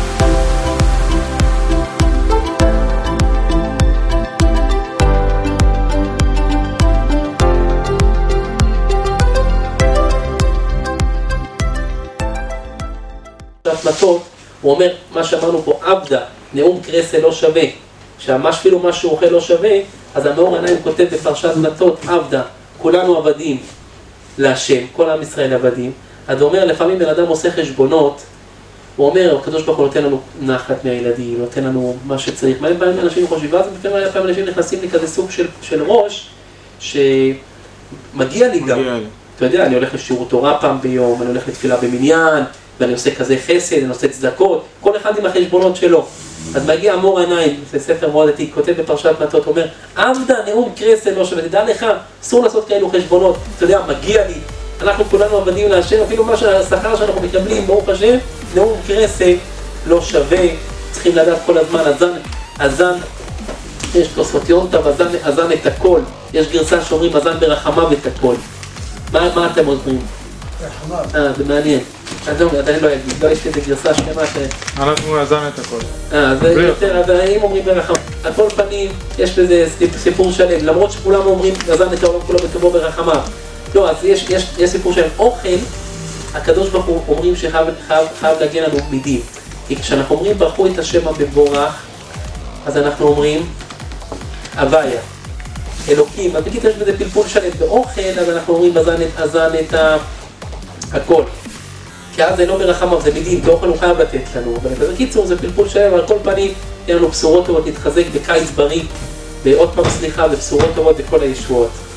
ההפלטות, הוא אומר, מה שאמרנו פה, עבדה, נאום קרסה לא שווה, שממש אפילו מה שהוא אוכל לא שווה, אז המאור עיניים כותב בפרשת מלטות, עבדה, כולנו עבדים להשם, כל עם ישראל עבדים, אז הוא אומר, לפעמים בן אדם עושה חשבונות, הוא אומר, הקדוש ברוך הוא נותן לנו נחת מהילדים, נותן לנו מה שצריך, מה פעמים אנשים חושבים, ואז לפעמים פעמים אנשים נכנסים לכזה סוג של, של ראש, שמגיע לי גם, אתה יודע, אני הולך לשיעור תורה פעם ביום, אני הולך לתפילה במניין, ואני עושה כזה חסד, אני עושה צדקות, כל אחד עם החשבונות שלו. אז מגיע אמור עיניים, זה ספר מאוד עתיק, כותב בפרשת מלטות, אומר, עבדה נאום קרסה לא שווה, תדע לך, אסור לעשות כאלו חשבונות, אתה יודע, מגיע לי, אנחנו כולנו עבדים להשם, אפילו מה שהשכר שאנחנו מקבלים, ברוך השם, נאום קרסה לא שווה, צריכים לדעת כל הזמן, אזן, אזן, יש תוספות יונטה, אזן, אזן את הכל, יש גרסה שאומרים אזן ברחמיו את הכל. מה, מה אתם עוזרים? אה, זה מעניין. עדיין לא יגיד, לא יש איזה גרסה שלמה ש... אנחנו נאזן את הכל. אה, זה יותר, אז אם אומרים ברחם, על כל פנים, יש בזה סיפור שלם, למרות שכולם אומרים, נאזן את העולם כולו בטובו ברחמיו. לא, אז יש סיפור שלם. אוכל, הקדוש ברוך הוא אומרים שחייב להגיע לנו מידים. כי כשאנחנו אומרים ברכו את השם המבורך, אז אנחנו אומרים, הוויה, אלוקים, אז בקיצור יש בזה פלפול שלם. באוכל, אז אנחנו אומרים, אזן את הכל. כי אז זה לא מרחמיו, זה מידים, כי אוכל הוא חייב לתת לנו. אבל בקיצור זה פלפול שלם, על כל פנים, יהיה לנו בשורות טובות, נתחזק בקיץ בריא, ועוד פעם סליחה, ובשורות טובות בכל הישועות.